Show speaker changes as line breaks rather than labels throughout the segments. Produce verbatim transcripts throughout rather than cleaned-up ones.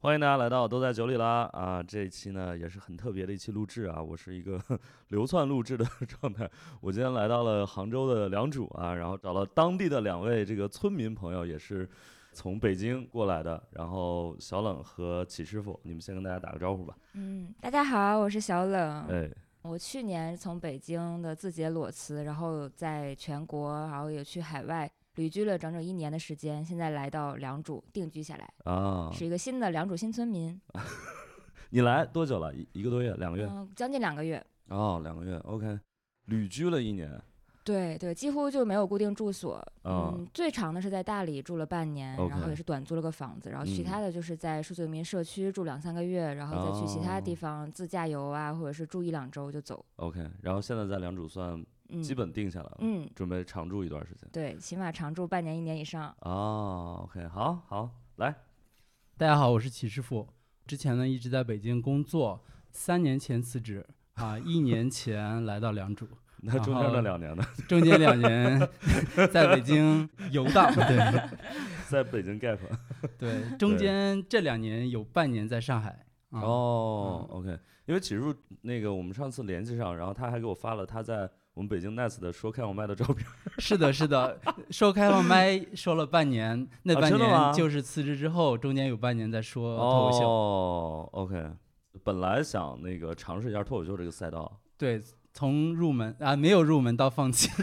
欢迎大家来到都在酒里啦啊！这一期呢也是很特别的一期录制啊，我是一个流窜录制的状态。我今天来到了杭州的良渚啊，然后找了当地的两位这个村民朋友，也是从北京过来的，然后小冷和启师傅，你们先跟大家打个招呼吧。
嗯，大家好，我是小冷。
哎，
我去年从北京的字节裸辞，然后在全国，然后也去海外旅居了整整一年的时间，现在来到良渚定居下来
啊，
是一个新的良渚新村民。
你来多久了？一一个多月，两个月？
嗯、将近两个月。
哦，两个月 ，OK， 旅居了一年。
对对，几乎就没有固定住所。
哦、
嗯，最长的是在大理住了半年，
OK
然后也是短租了个房子，然后其他的就是在数字游民社区住两三个月，然后再去其他地方自驾游啊，或者是住一两周就走。
OK， 然后现在在良渚算基本定下来了，
嗯，
准备常住一段时间。
对，起码常住半年一年以上。
哦 ，OK， 好，好，来，
大家好，我是齐师傅。之前呢一直在北京工作，三年前辞职啊，一年前来到良渚。
那中间那两年呢？
中间两年在北京游荡，对，
在北京 gap，
对，中间这两年有半年在上海。
嗯、哦、嗯、，OK， 因为启叔那个我们上次联系上，然后他还给我发了他在我们北京 Nice 的说开放麦的照片。
是的，是的，说开放麦说了半年，那半年就是辞职之后，中间有半年在说脱口秀。
哦 ，OK， 本来想那个尝试一下脱口秀这个赛道。
对。从入门啊，没有入门到放弃。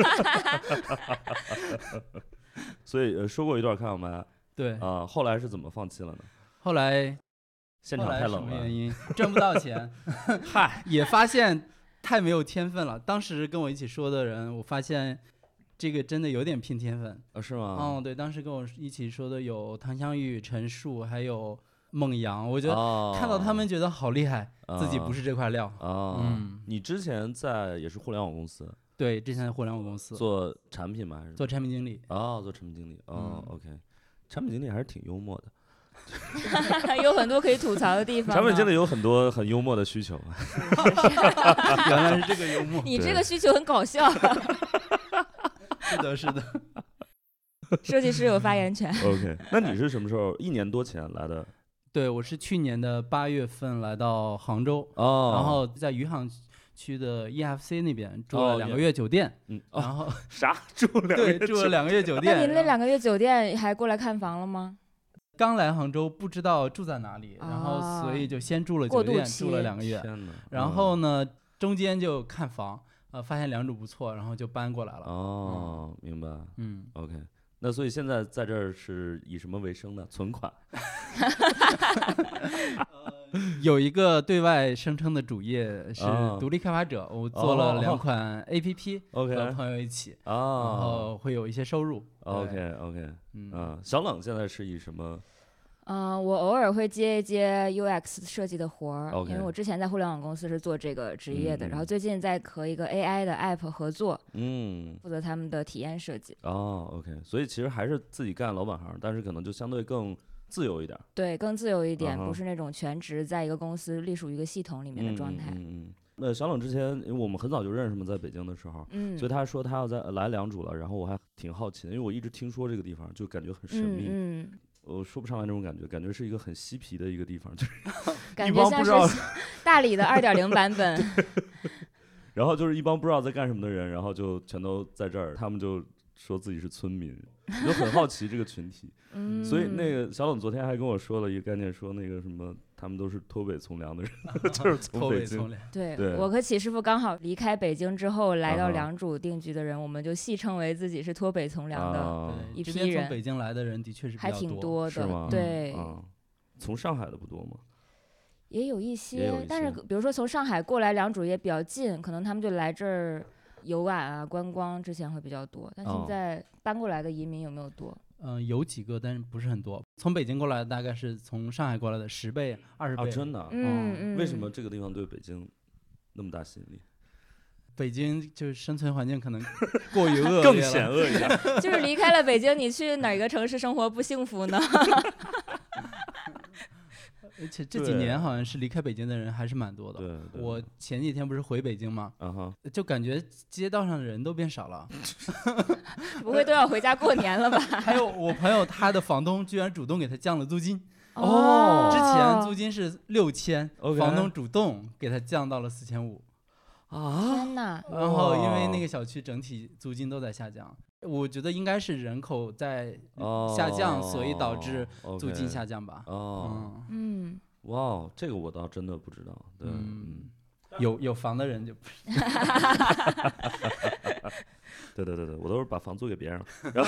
所以、呃、说过一段开放麦。
对
啊、呃，后来是怎么放弃了呢？
后来
现场太冷了，
什么原因？挣不到钱。
嗨，
也发现太没有天分了。当时跟我一起说的人，我发现这个真的有点拼天分。
啊，是吗？
嗯，对，当时跟我一起说的有唐湘玉、陈数，还有孟阳。我觉得看到他们觉得好厉害，
哦、
自己不是这块料。
啊，嗯，你之前在也是互联网公司？
对，之前在互联网公司
做产品吗？还是
做产品经理？
哦，做产品经理。哦、嗯、，OK， 产品经理还是挺幽默的。
有很多可以吐槽的地方。
产品经理有很多很幽默的需求。
原来是这个幽默。
你这个需求很搞笑。
是的，是的。
设计师有发言权。
OK， 那你是什么时候？一年多前来的？
对，我是去年的八月份来到杭州，
哦，
然后在余杭区的 E F C 那边住了两个月酒店。
哦、嗯，
然后、
哦、啥？住两个月？
对，住了两个月酒店。
那你那两个月酒店还过来看房了吗？
刚来杭州不知道住在哪里，然后所以就先住了酒店，住了两个月。
天哪！
然后呢，中间就看房，呃，发现良渚不错，然后就搬过来了。
哦，
嗯、
明白。
嗯
，OK。那所以现在在这儿是以什么为生呢？存款。
有一个对外声称的主业是独立开发者，哦、我做了两款 A P P， 和朋友一起，
哦、
然后会有一些收入。
OK OK， 嗯、呃，小冷现在是以什么？
嗯、呃，我偶尔会接一接 U X 设计的活儿，
okay,
因为我之前在互联网公司是做这个职业的，
嗯、
然后最近在和一个 A I 的 App 合作，
嗯，
负责他们的体验设计。
哦 ，OK， 所以其实还是自己干老本行，但是可能就相对更自由一点。
对，更自由一点，
uh-huh,
不是那种全职在一个公司隶属于一个系统里面的状态。
嗯 嗯, 嗯, 嗯那小冷之前，因为我们很早就认识嘛，在北京的时候，
嗯，
所以他说他要在来良渚了，然后我还挺好奇的，因为我一直听说这个地方，就感觉很神秘。
嗯。嗯
我说不上来那种感觉，感觉是一个很嬉皮的一个地方，就是
感觉像是大理的二点零版本。
然后就是一帮不知道在干什么的人，然后就全都在这儿，他们就说自己是村民，我就很好奇这个群体。
嗯，
所以那个小冷昨天还跟我说了一个概念，说那个什么，他们都是脱北从良的人，就是从北京。
对，
对，
我和启师傅刚好离开北京之后来到良渚定居的人，啊、我们就戏称为自己是脱北从良的一批人。
这边从北京来的人的确是比较多，
还挺多的，
是吗？
对、
嗯，从上海的不多吗？
也有一些，
也有一些
但是比如说从上海过来良渚也比较近，可能他们就来这儿游玩啊、观光，之前会比较多。但现在搬过来的移民有没有多？
嗯、呃，有几个，但是不是很多。从北京过来的大概是从上海过来的十倍、二十倍。
啊，真的？
嗯嗯。
为什么这个地方对北京那么大吸引力？
北京就是生存环境可能过于恶劣了，
更险恶一点。
就是离开了北京，你去哪个城市生活不幸福呢？
而且这几年好像是离开北京的人还是蛮多的。
对对，
我前几天不是回北京吗？
啊哈，
就感觉街道上的人都变少了。
不会都要回家过年了吧？
还有我朋友他的房东居然主动给他降了租金。
哦，
之租金是六千，
OK
房东主动给他降到了四千五。
啊，
天哪！
然后因为那个小区整体租金都在下降，我觉得应该是人口在下降，
哦
所以导致租金
OK
下降吧。
哦，
嗯，
嗯，
哇，这个我倒真的不知道。对，
嗯有有房的人就不
对对对对，我都是把房租给别人了。然后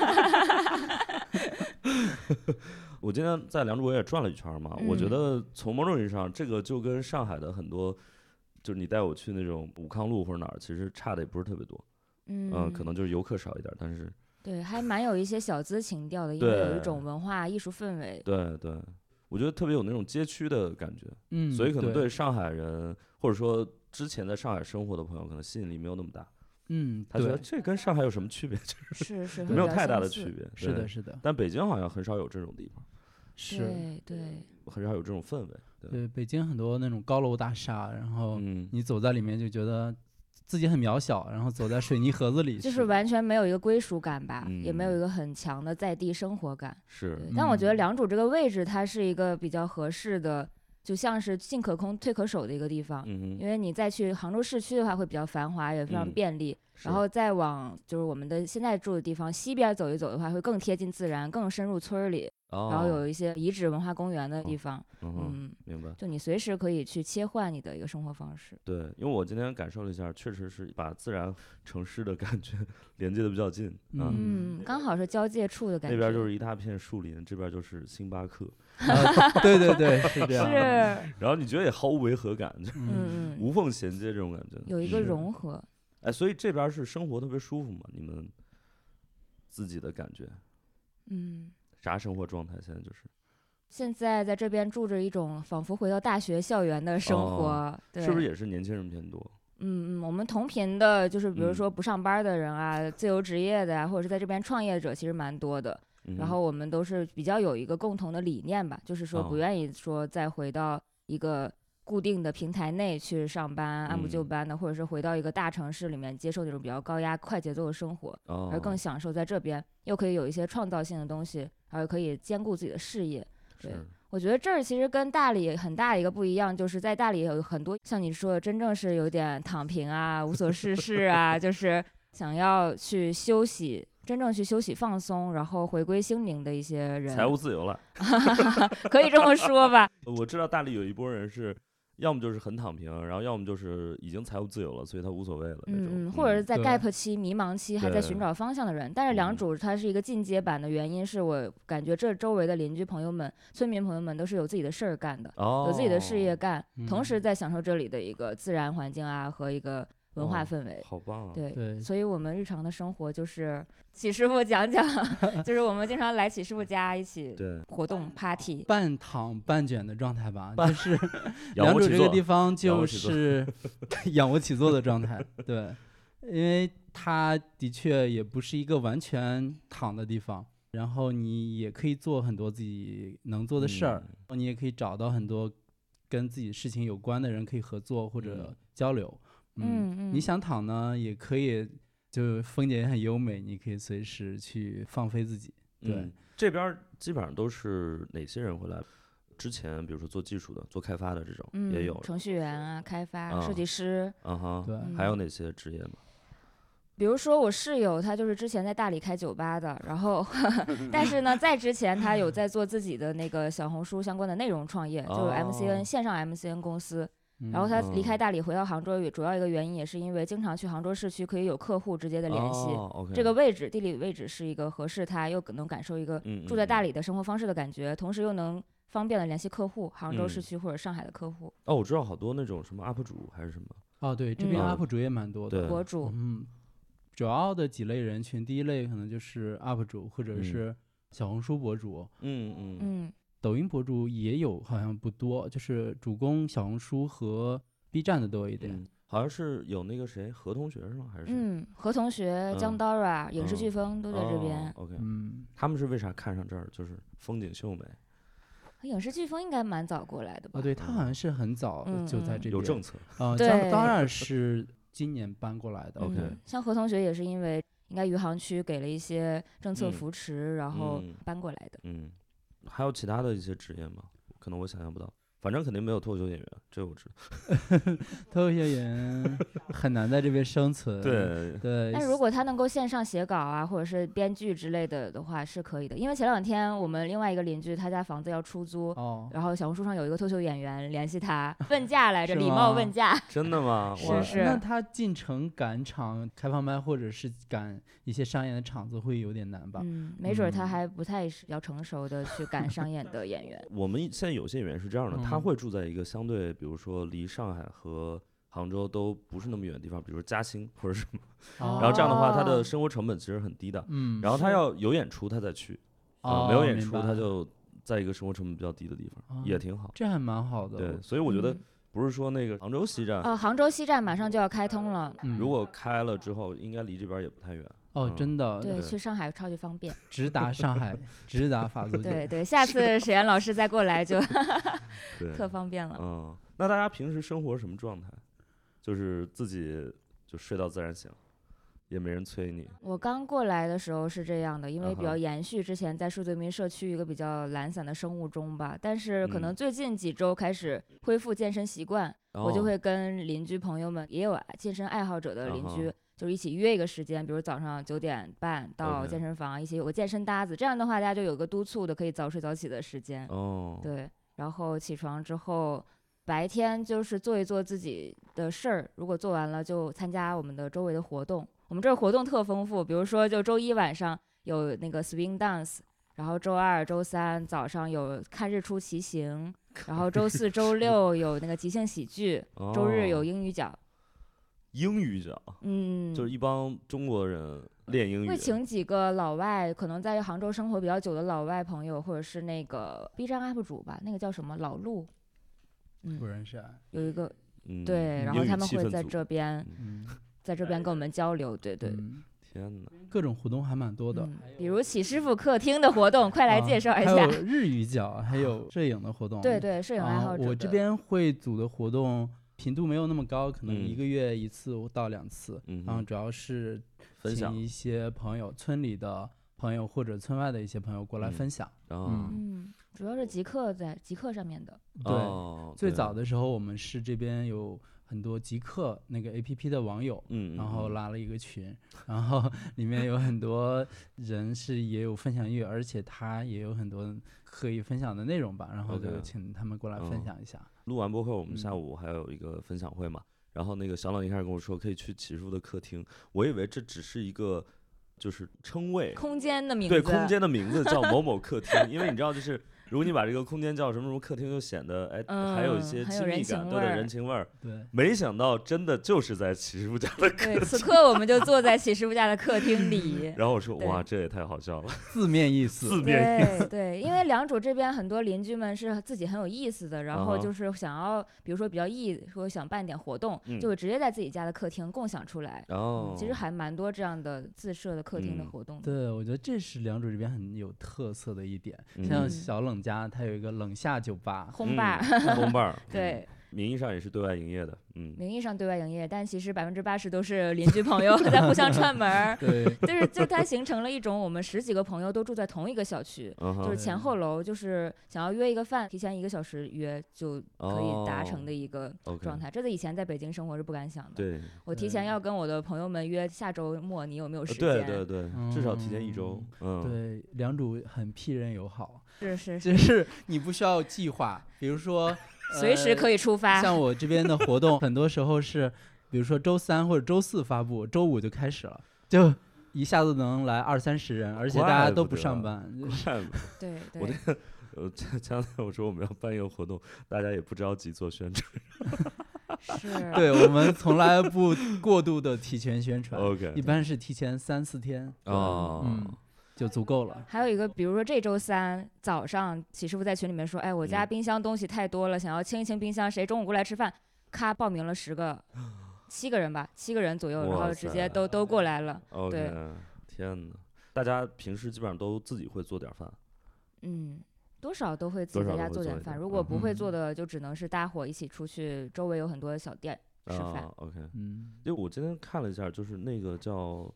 我今天在良渚我也转了一圈嘛，
嗯
我觉得从某种意义上，这个就跟上海的很多，就是你带我去那种武康路或者哪儿，其实差的也不是特别多。
嗯
嗯、可能就是游客少一点，但是
对，还蛮有一些小资情调的，因为
对
有一种文化艺术氛围。
对对，我觉得特别有那种街区的感觉，
嗯，
所以可能对上海人或者说之前在上海生活的朋友，可能吸引力没有那么大。
嗯，
他觉得
对，
这跟上海有什么区别？就是
是是，
没有太大的区
别。
别。
是的，
对，
是的，
但北京好像很少有这种地方，
是。
对对，
很少有这种氛围。对，
对，北京很多那种高楼大厦，然后
嗯，
你走在里面就觉得自己很渺小，然后走在水泥盒子里，
就是完全没有一个归属感吧，
嗯
也没有一个很强的在地生活感。
是
对，但我觉得
嗯
良渚这个位置，它是一个比较合适的，就像是进可攻退可守的一个地方。
嗯哼，
因为你再去杭州市区的话，会比较繁华，也非常
嗯
便利。
是
然后再往就是我们的现在住的地方西边走一走的话，会更贴近自然，更深入村儿里。
哦，
然后有一些遗址文化公园的地方，
嗯哼，
嗯，
明白。
就你随时可以去切换你的一个生活方式。
对，因为我今天感受了一下，确实是把自然城市的感觉连接的比较近。嗯，
嗯，刚好是交界处的感觉。
那边就是一大片树林，这边就是星巴克，
啊对对对，是这样。
是，
然后你觉得也毫无违和感，就
嗯，
嗯嗯，
无缝衔接这种感觉。
有一个
是
融合。
哎，所以这边是生活特别舒服吗？你们自己的感觉，
嗯，
啥生活状态？现在就是
现在在这边住着一种仿佛回到大学校园的生活，
哦
对，
是不是也是年轻人偏多？
嗯嗯，我们同频的，就是比如
嗯
说不上班的人啊，自由职业的呀、或者是在这边创业者，其实蛮多的。
嗯哼
然后我们都是比较有一个共同的理念吧，就是说
哦
不愿意说再回到一个固定的平台内去上班，按部就
嗯
班的，或者是回到一个大城市里面接受那种比较高压、快节奏的生活，
哦，
而更享受在这边，又可以有一些创造性的东西，然后可以兼顾自己的事业。对
是
我觉得这儿其实跟大理很大一个不一样，就是在大理有很多像你说的，真正是有点躺平啊、无所事事啊，就是想要去休息，真正去休息放松，然后回归心灵的一些人，
财务自由了。
可以这么说吧。
我知道大理有一波人是，要么就是很躺平，然后要么就是已经财务自由了，所以他无所谓了那种。
嗯嗯，或者是在
对
gap 期、迷茫期还在
对
寻找方向的人。但是良
嗯
渚它是一个进阶版的原因，是我感觉这周围的邻居朋友们、村民朋友们都是有自己的事儿干的，
哦，
有自己的事业干，
嗯
同时在享受这里的一个自然环境啊和一个文化
哦
氛围。
好棒啊！
对，
对
所以我们日常的生活就是启师傅讲讲，就是我们经常来启师傅家一起
对，
活动 party。
半躺半卷的状态吧，
半
就是
仰卧起坐
良渚这个地方
仰
就
卧起坐
是仰卧起坐的状态，对，因为它的确也不是一个完全躺的地方，然后你也可以做很多自己能做的事儿，
嗯
你也可以找到很多跟自己事情有关的人可以合作或者交流。
嗯嗯
你想躺呢，也可以，就风景也很优美，你可以随时去放飞自己。对，
嗯这边儿基本上都是哪些人会来？之前比如说做技术的、做开发的这种、
嗯，
也有，
程序员啊、开发、
啊
设计师。
嗯哼，
对
嗯
还有哪些职业吗？
比如说我室友，他就是之前在大理开酒吧的，然后但是呢，在之前他有在做自己的那个小红书相关的内容创业，就是 M C N、
哦
线上 M C N 公司。
嗯
然后他离开
嗯
大理回到杭州，主要一个原因也是因为经常去杭州市区，可以有客户直接的联系。
哦，OK，
这个位置地理位置是一个合适他，又能感受一个
嗯
住在大
嗯
理的生活方式的感觉，同时又能方便的联系客户，杭州市
嗯
区或者上海的客户。
哦，我知道好多那种什么 U P 主还是什么，
哦，对，这边
嗯
U P 主也蛮多的。
对
博主，
嗯，主要的几类人群，第一类可能就是 U P 主或者
嗯
是小红书博主，
嗯嗯
嗯
抖音博主也有，好像不多，就是主攻小红书和 B 站的多一点。
嗯，好像是有那个谁何同学是吗？还是谁？
嗯，何同学、江
嗯
Dora、影视
嗯
飓风都在这边。
哦 OK，
嗯，
他们是为啥看上这儿？就是风景秀美，
影视飓风应该蛮早过来的吧？
哦，对，他好像是很早
嗯嗯
就在这边。
有政策。
呃，
对
江当然是今年搬过来的。
OK
嗯，像何同学也是因为应该余杭区给了一些政策
嗯
扶持，然后
嗯
搬过来的。
嗯，还有其他的一些职业吗？ 可能我想象不到。反正肯定没有脱口秀演员，这我知道。
脱口秀演员很难在这边生存。
对
对。
但如果他能够线上写稿啊，或者是编剧之类的的话，是可以的。因为前两天我们另外一个邻居，他家房子要出租，
哦、
然后小红书上有一个脱口秀演员联系他问价来着，礼貌问价。
真的吗？
是是。
那他进城赶场、开放麦或者是赶一些商演的场子会有点难吧？
嗯，没准他还不太是比较成熟的去赶商演的演员。
我们现在有些演员是这样的，
嗯、
他会住在一个相对，比如说离上海和杭州都不是那么远的地方，比如说嘉兴或者什么，
哦、
然后这样的话，他的生活成本其实很低的。
嗯，
然后他要有演出他再去，
哦、
呃，没有演出他就在一个生活成本比较低的地方，
哦、
也挺好。
这还蛮好的。
对，所以我觉得不是说那个杭州西站，
哦、呃，杭州西站马上就要开通了，
嗯、
如果开了之后，应该离这边也不太远。
哦，
嗯、
真的，
对，去上海超级方便，
直达上海，直达法租界。
对对，下次沈岩老师再过来就特方便了。
嗯，那大家平时生活什么状态？就是自己就睡到自然醒，也没人催你。
我刚过来的时候是这样的，因为比较延续之前在数字游民社区一个比较懒散的生物钟吧，但是可能最近几周开始恢复健身习惯，
嗯、
我就会跟邻居朋友们，也有健身爱好者的邻居。
嗯
就是一起约一个时间，比如早上九点半到健身房，
okay.
一起有个健身搭子，这样的话大家就有个督促的可以早睡早起的时间。
哦，
对，然后起床之后，白天就是做一做自己的事儿，如果做完了就参加我们的周围的活动。我们这儿活动特丰富，比如说就周一晚上有那个 swing dance， 然后周二、周三早上有看日出骑行，然后周四、周六有那个即兴喜剧，
哦、
周日有英语角。
英语角，
嗯，
就是一帮中国人练英语，
会请几个老外，可能在杭州生活比较久的老外朋友，或者是那个 B 站 U P 主吧，那个叫什么老陆，
嗯，不认识啊，
有一个，
嗯、
对，然后他们会在这边，
嗯，
在这边跟我们交流，对对。
嗯、
天哪，
各种活动还蛮多的，
嗯、比如启师傅客厅的活动，快来介绍一下。
啊、还有日语角，还有摄影的活动。
对对，摄影爱好者、
啊。我这边会组的活动频度没有那么高，可能一个月一次到两次，
嗯、
然后主要是
分享
一些朋友，村里的朋友或者村外的一些朋友过来分享。
嗯，
嗯
嗯主要是极客在极客上面的。
对，
哦、
最早的时候我们是这边有很多极客那个 A P P 的网友，
嗯，
然后拉了一个群，然后里面有很多人是也有分享欲，而且他也有很多可以分享的内容吧，然后就请他们过来分享一下。
嗯、录完播客，我们下午还有一个分享会嘛，嗯、然后那个小冷一开始跟我说可以去启师傅的客厅，我以为这只是一个就是称谓，
空间的名字，
对，空间的名字叫某某客厅，因为你知道就是。如果你把这个空间叫什么什么客厅，就显得哎、
嗯，
还有一些亲密感，对对，人情味儿。
对，
没想到真的就是在启师傅家的客厅。
对，此刻我们就坐在启师傅家的客厅里。
然后我说哇，这也太好笑了，
字面意思，
字面意
思。对对，因为良渚这边很多邻居们是自己很有意思的，然后就是想要，比如说比较义，说想办点活动，
嗯、
就会直接在自己家的客厅共享出来。
哦、
嗯，其实还蛮多这样的自设的客厅的活动的、
嗯。对，我觉得这是良渚这边很有特色的一点。
嗯、
像小冷家，它有一个冷。冷夏酒吧，
烘吧，
烘吧，
对，
名义上也是对外营业的，嗯，
名义上对外营业，但其实百分之八十都是邻居朋友在互相串门儿，
对，
就是就它形成了一种我们十几个朋友都住在同一个小区，
uh huh.
就是前后楼，就是想要约一个饭，提前一个小时约就可以达成的一个状态。
Oh, okay.
这在以前在北京生活是不敢想的，
对，
我提前要跟我的朋友们约下周末，你有没有时间？
对对对，至少提前一周，
嗯，对，良渚很屁人友好。
是是
是，就是你不需要计划，比如说
随时可以出发。
呃、像我这边的活动，很多时候是，比如说周三或者周四发布，周五就开始了，就一下子能来二三十人，而且大家都不上班。
对对。
我那个呃，前两天我说我们要办一个活动，大家也不着急做宣传。
是。
对，我们从来不过度的提前宣传
，OK，
一般是提前三四天。
哦。
嗯。就足够了。
还有一个，比如说这周三早上，启师傅在群里面说：“哎，我家冰箱东西太多了，嗯、想要清一清冰箱，谁中午过来吃饭？”咔，报名了十个，七个人吧，七个人左右，然后直接都都过来了。
OK，
对，
天哪！大家平时基本上都自己会做点饭。
嗯，多少都会自己在家做点饭。如果不会做的，就只能是大伙一起出去，周围有很多小店吃饭。
啊、OK，
嗯，
因为我今天看了一下，就是那个叫。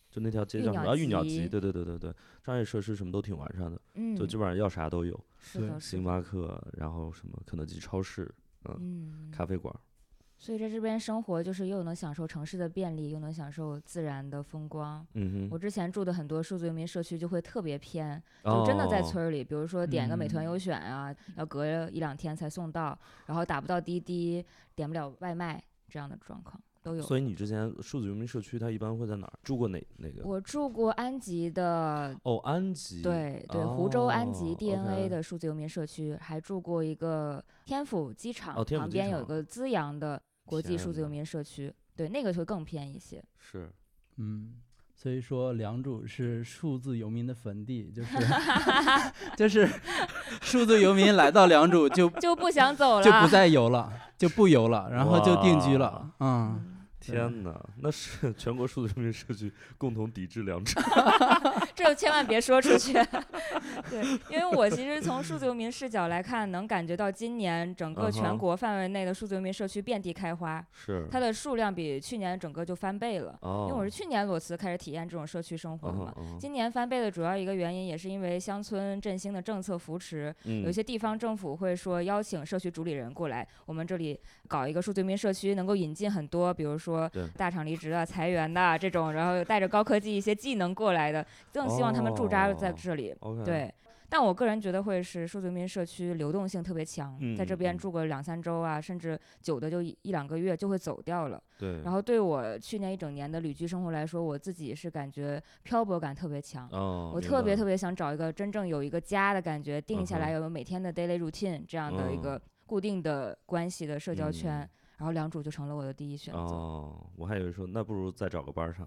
就那条街叫什么啊？玉鸟集，对对对对对，商业设施什么都挺完善的，
嗯，
就基本上要啥都有，
是的，
星巴克，然后什么肯德基超市，嗯，
嗯
咖啡馆。
所以在这边生活，就是又能享受城市的便利，又能享受自然的风光。
嗯哼，
我之前住的很多数字游民社区就会特别偏，就真的在村儿里，
哦、
比如说点个美团优选啊，嗯、要隔一两天才送到，然后打不到滴滴，点不了外卖这样的状况都有。
所以你之前数字游民社区它一般会在哪儿住过哪哪个？
我住过安吉的。
哦，安吉。
对对，
哦、
湖州安吉 D N A 的
okay、
数字游民社区，还住过一个天府机场、
哦、
旁边有个资阳的国际数字游民社区，对，那个会更偏一些。
是，
嗯，所以说良渚是数字游民的坟地，就是就是数字游民来到良渚就
就不想走了，
就不再游了，就不游了，然后就定居了。嗯。
天哪，那是全国数字游民社区共同抵制良渚，
这千万别说出去。对，因为我其实从数字游民视角来看，能感觉到今年整个全国范围内的数字游民社区遍地开花，
是、
它的数量比去年整个就翻倍了。
哦、
因为我是去年裸辞开始体验这种社区生活嘛，
哦、
今年翻倍的主要一个原因也是因为乡村振兴的政策扶持，
嗯、
有些地方政府会说邀请社区主理人过来，我们这里搞一个数字游民社区，能够引进很多，比如说大厂离职啊、裁员的、啊、这种，然后带着高科技一些技能过来的，更希望他们驻扎在这里。
哦、
对，但我个人觉得会是数字游民社区流动性特别强，
嗯、
在这边住个两三周啊，甚至久的就一一两个月就会走掉了。
对。
然后对我去年一整年的旅居生活来说，我自己是感觉漂泊感特别强。
哦、
我特别特别想找一个真正有一个家的感觉，定下来有每天的 daily routine 这样的一个固定的关系的社交圈。嗯，然后良渚就成了我的第一选择。
哦，我还以为说那不如再找个班上。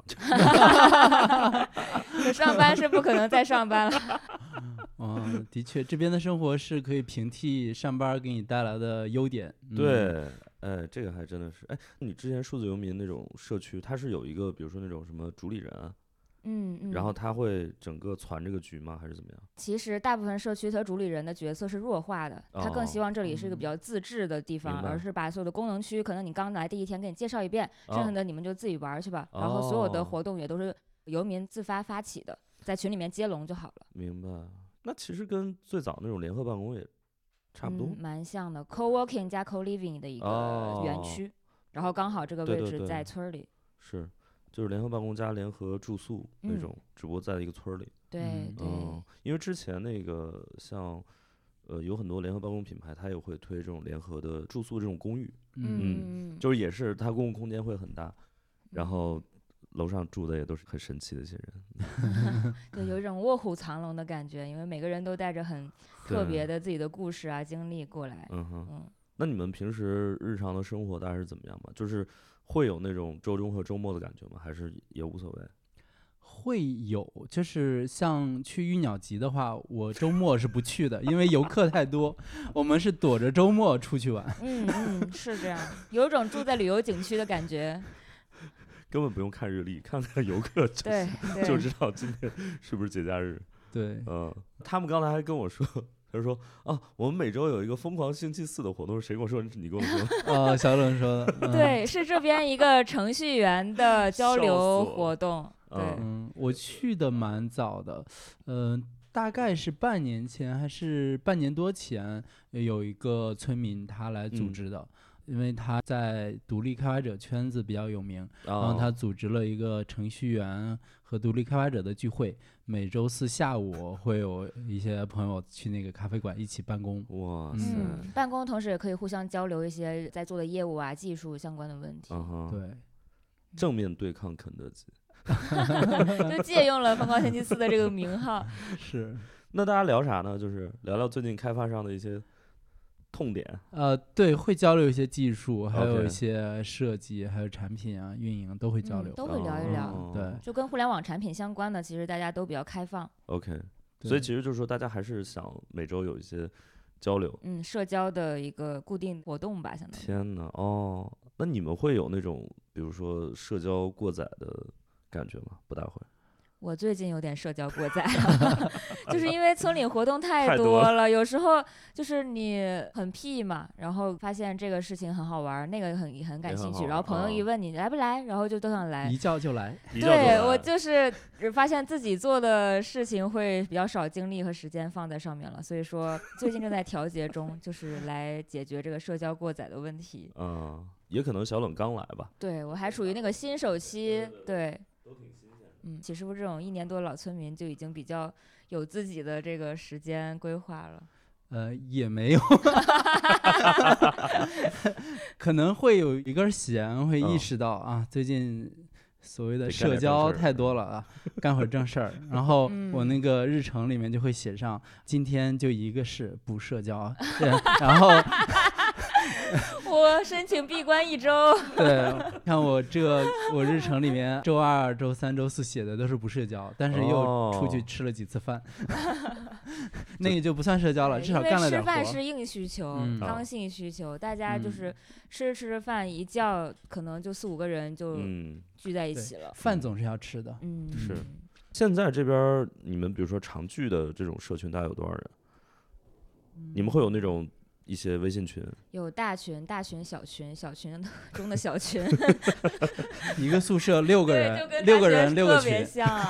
可上班是不可能再上班了。
嗯，的确，这边的生活是可以平替上班给你带来的优点。
嗯、对，哎，这个还真的是。哎，你之前数字游民那种社区，它是有一个，比如说那种什么主理人啊？
嗯嗯，
然后他会整个传这个局吗？还是怎么样？
其实大部分社区它主理人的角色是弱化的，
哦、
他更希望这里是一个比较自治的地方，而是把所有的功能区，可能你刚来第一天给你介绍一遍，
哦、
剩下的你们就自己玩去吧。哦、然后所有的活动也都是游民自发发起的，在群里面接龙就好了。
明白。那其实跟最早那种联合办公也差不多，
嗯、蛮像的 ，co-working 加 co-living 的一个园区，哦、然后刚好这个位置在村里。
对对对，是。就是联合办公加联合住宿那种，嗯、只不过在一个村里。
对对、
嗯，因为之前那个像，呃，有很多联合办公品牌，它也会推这种联合的住宿这种公寓。
嗯，
嗯就是也是它公共空间会很大，然后楼上住的也都是很神奇的一些人。
对，有一种卧虎藏龙的感觉，因为每个人都带着很特别的自己的故事啊经历过来。
嗯哼。嗯，那你们平时日常的生活大概是怎么样嘛？就是会有那种周中和周末的感觉吗？还是也无所谓？
会有，就是像去玉鸟集的话，我周末是不去的，因为游客太多，我们是躲着周末出去玩。
嗯嗯，是这样，有种住在旅游景区的感觉。
根本不用看日历，看看游客就
对对
就知道今天是不是节假日。
对，
嗯，他们刚才还跟我说。他说啊，我们每周有一个疯狂星期四的活动，谁跟我说？你跟我说。
哦，小冷说的。
嗯、对，是这边一个程序员的交流活动。对，
嗯，我去的蛮早的，嗯、呃，大概是半年前还是半年多前，有一个村民他来组织的。嗯，因为他在独立开发者圈子比较有名，
哦、
然后他组织了一个程序员和独立开发者的聚会，每周四下午会有一些朋友去那个咖啡馆一起办公。
哇塞！
嗯，办公同时也可以互相交流一些在做的业务啊、技术相关的问题。
嗯、
对，
正面对抗肯德基，
就借用了疯狂星期四的这个名号。
是。
那大家聊啥呢？就是聊聊最近开发上的一些痛点。
呃，对，会交流一些技术，还有一些设计， okay. 还有产品啊、运营都会交流、
嗯，都会聊一聊。
哦、
对，
就跟互联网产品相关的，其实大家都比较开放。
OK， 所以其实就是说，大家还是想每周有一些交流，
嗯，社交的一个固定活动吧，相当于。
天哪，哦，那你们会有那种比如说社交过载的感觉吗？不大会。
我最近有点社交过载，就是因为村里活动太
太多
多了，有时候就是你很屁嘛，然后发现这个事情很好玩，那个很很感
也很好
兴趣，然后朋友
玩啊
一问你来不来，然后就都想来
一。叫就来。
一觉就来
对我就是发现自己做的事情会比较少精力和时间放在上面了，所以说最近正在调节中，就是来解决这个社交过载的问题。
嗯，也可能小冷刚来吧。
对我还处于那个新手期，对。嗯，启师傅这种一年多的老村民就已经比较有自己的这个时间规划了。
呃，也没有，可能会有一根弦，会意
嗯
识到啊，最近所谓的
得干
社
点正事儿
交太多了啊，干会儿正事儿。然后我那
嗯
个日程里面就会写上，今天就一个事，不社交。对，然后
我申请闭关一周。
对，看我这我日程里面，周二、周三、周四写的都是不社交，但是又出去
哦
吃了几次饭，那个就不算社交了，至少
因为
干了点活儿。
吃饭是硬需求、
嗯
刚性需求，大家就
嗯
是吃着吃着饭一觉，可能就四五个人就
嗯，
聚在一
对
起了。
饭总是要吃的。
嗯，
是
嗯
现在这边儿你们比如说常聚的这种社群大概有多少人？你们会有那种一些微信群？
有大群、大群、小群、小群中的小群，
一个宿舍六个
对，
人
就跟，
六个
大学
人六个
特别
群，
像。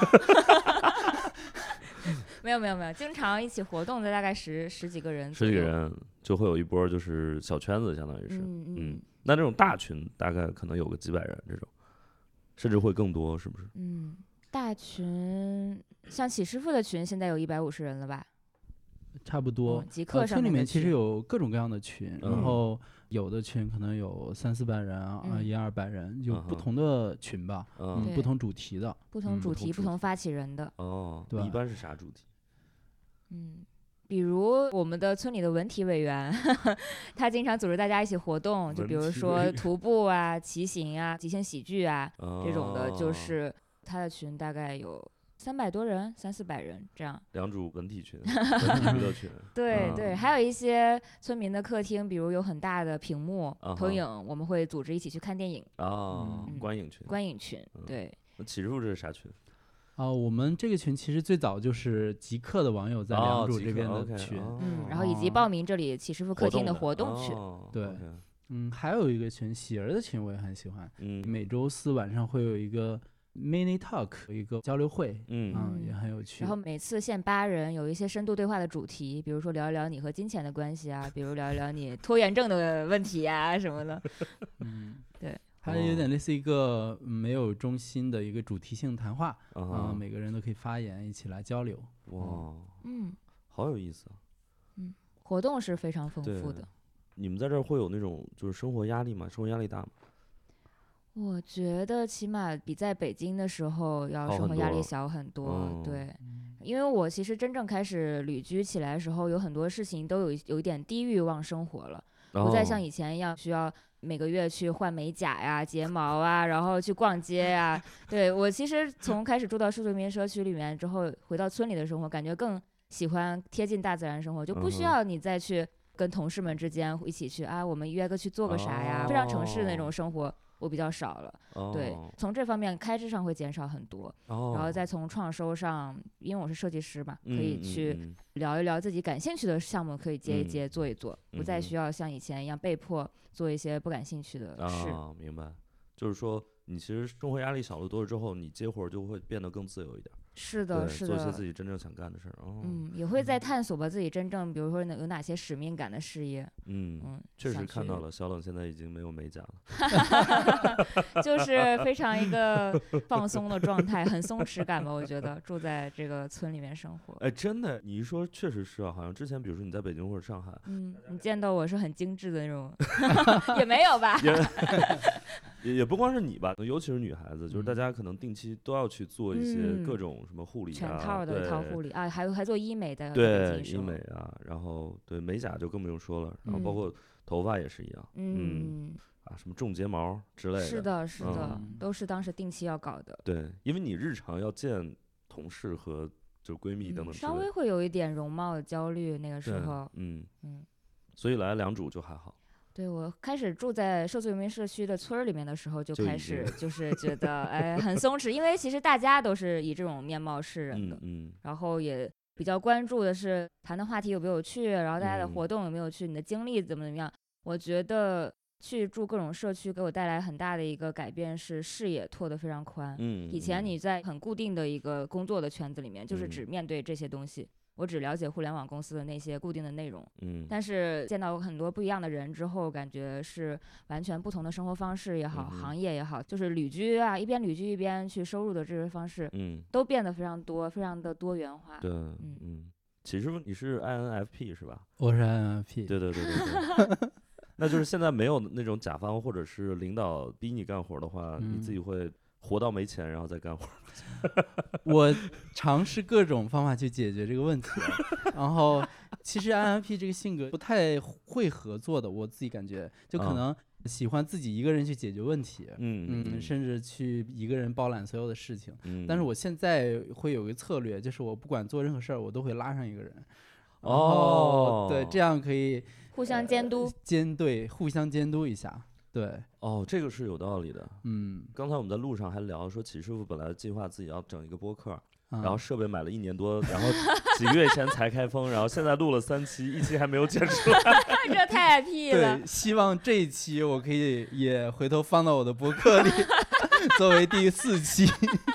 没有没有没有，经常一起活动的大概十十几个人，
十几个。人就会有一波就是小圈子，相当于是。
嗯嗯
那这种大群大概可能有个几百人这种，甚至会更多，是不是？
嗯，大群像启师傅的群现在有一百五十人了吧？
差不多
嗯。极客
呃，村里
上面的群
面其实有各种各样的群，
嗯
然后有的群可能有三四百人啊，
嗯
一二百人，有
嗯哼
不同的群吧，
嗯，
对
不同主题的。
不同
嗯
主题、
不同主
不同发起人的。
哦，
对
一般是啥主题？
嗯，比如我们的村里的文体委员，他经常组织大家一起活动，就比如
文体委员
说徒步啊、骑行啊、即兴喜剧啊这种的，就
哦
是他的群大概有三百多人、三四百人这样。
两组文体群、文体娱乐群。嗯
对对，还有一些村民的客厅，比如有很大的屏幕
啊哈
投影，我们会组织一起去看电影。
啊，
嗯
观影群。
观影群，
嗯
对，
那启师傅这是啥群？
啊，我们这个群其实最早就是极客的网友在
哦
良渚
极客
这边的
，OK，
群，
哦
嗯，然后以及
哦
报名这里启师傅客厅的
的
活动群。
哦
对
OK
嗯，还有一个群喜儿的群我也很喜欢，
嗯
每周四晚上会有一个 mini talk 一个交流会，
嗯
嗯，也很有趣。
然后每次限八人，有一些深度对话的主题，比如说聊一聊你和金钱的关系啊，比如聊一聊你拖延症的问题啊什么的。
嗯，
对，
它有
哦
点类似一个嗯没有中心的一个主题性谈话，
啊
啊、
哈
每个人都可以发言，一起来交流。
哇，
嗯，
好有意思啊！
活动是非常丰
对
富的。
你们在这儿会有那种就是生活压力吗？生活压力大吗？
我觉得起码比在北京的时候要
好很
生活压力
多
小很多。
嗯
对，因为我其实真正开始旅居起来的时候，有很多事情都有一有一点低欲望生活了，不再像
哦
以前一样需要每个月去换美甲呀、睫毛啊，然后去逛街呀。对，我其实从开始住到数字人民社区里面之后，回到村里的生活，感觉更喜欢贴近大自然生活，就不需
嗯哼
要你再去跟同事们之间一起去啊，我们约个去做个啥呀，非常城市那
哦
种生活。我比较少了，对
哦，
从这方面开支上会减少很多，
哦，
然后再从创收上，因为我是设计师嘛，可以
嗯
去
嗯
聊一聊自己感兴趣的项目，可以接一
嗯
接、做一做，不再
嗯
需要像以前一样被迫做一些不感兴趣的事。
啊，明白，就是说你其实生活压力小了多了之后，你接活儿就会变得更自由一点儿，
是的，
对，
是
做一些自
的，
己真正想干的事儿。哦，
嗯，也会在探索吧自己真正，比如说有哪些使命感的事业，
嗯，
嗯，
确实
想去
看到了，小冷现在已经没有美甲了。
就是非常一个放松的状态，很松弛感吧，我觉得住在这个村里面生活。
哎，真的，你一说确实是啊，好像之前比如说你在北京或者上海，
嗯，你见到我是很精致的那种，也没有吧？
也也也不光是你吧，尤其是女孩子，就是大
嗯
家可能定期都要去做一些
嗯
各种什么护理啊，
全套的一套护
理，
理啊，还有还做医美的，在
对医
北京时候
美啊，然后对美甲就更不用说了，然后包
嗯
括头发也是一样，
嗯，
啊，什么种睫毛之类的，
是的，是的，
嗯
都是当时定期要搞的。
对，因为你日常要见同事和就闺蜜等
嗯，
等之类的，
稍微会有一点容貌的焦虑，那个时
对
候，
嗯
嗯，
所以来良渚就还好，
对，我开始住在数字游民社区的村儿里面的时候，就
就已
开始
经
就是觉得哎很松弛，因为其实大家都是以这种面貌示人的，
嗯嗯
然后也比较关注的是谈的话题有没有趣，然后大家的
嗯
活动有没有趣，你的经历怎么怎么样。我觉得去住各种社区给我带来很大的一个改变是视野拓得非常宽。
嗯，
以前
嗯
你在很固定的一个工作的圈子里面，就是
嗯
只面对这些东西，我只了解互联网公司的那些固定的内容。
嗯，
但是见到很多不一样的人之后，感觉是完全不同的生活方式也好，
嗯哼
行业也好，就是旅居啊，一边旅居一边去收入的这些方式，
嗯
都变得非常多，非常的多元化。
对
嗯
嗯，其实你是 I N F P 是吧？
我是 I N F P。
对对对对对。那就是现在没有那种甲方或者是领导逼你干活的话，
嗯
你自己会活到没钱然后再干活。
我尝试各种方法去解决这个问题，然后其实 I N F P 这个性格不太会合作的，我自己感觉就可
啊
能喜欢自己一个人去解决问题，
嗯
嗯，甚至去一个人包揽所有的事情。
嗯，
但是我现在会有一个策略，就是我不管做任何事儿，我都会拉上一个人。然
哦
后对，这样可以
互相监督。
监对互相监督一下。对，
哦，这个是有道理的。
嗯，
刚才我们在路上还聊说，启师傅本来计划自己要整一个播客，
然
然后设备买了一年多，然后几个月前才开封，然后现在录了三期，一期还没有剪出来。
这太屁了。
对，希望这一期我可以也回头放到我的博客里，作为第四期。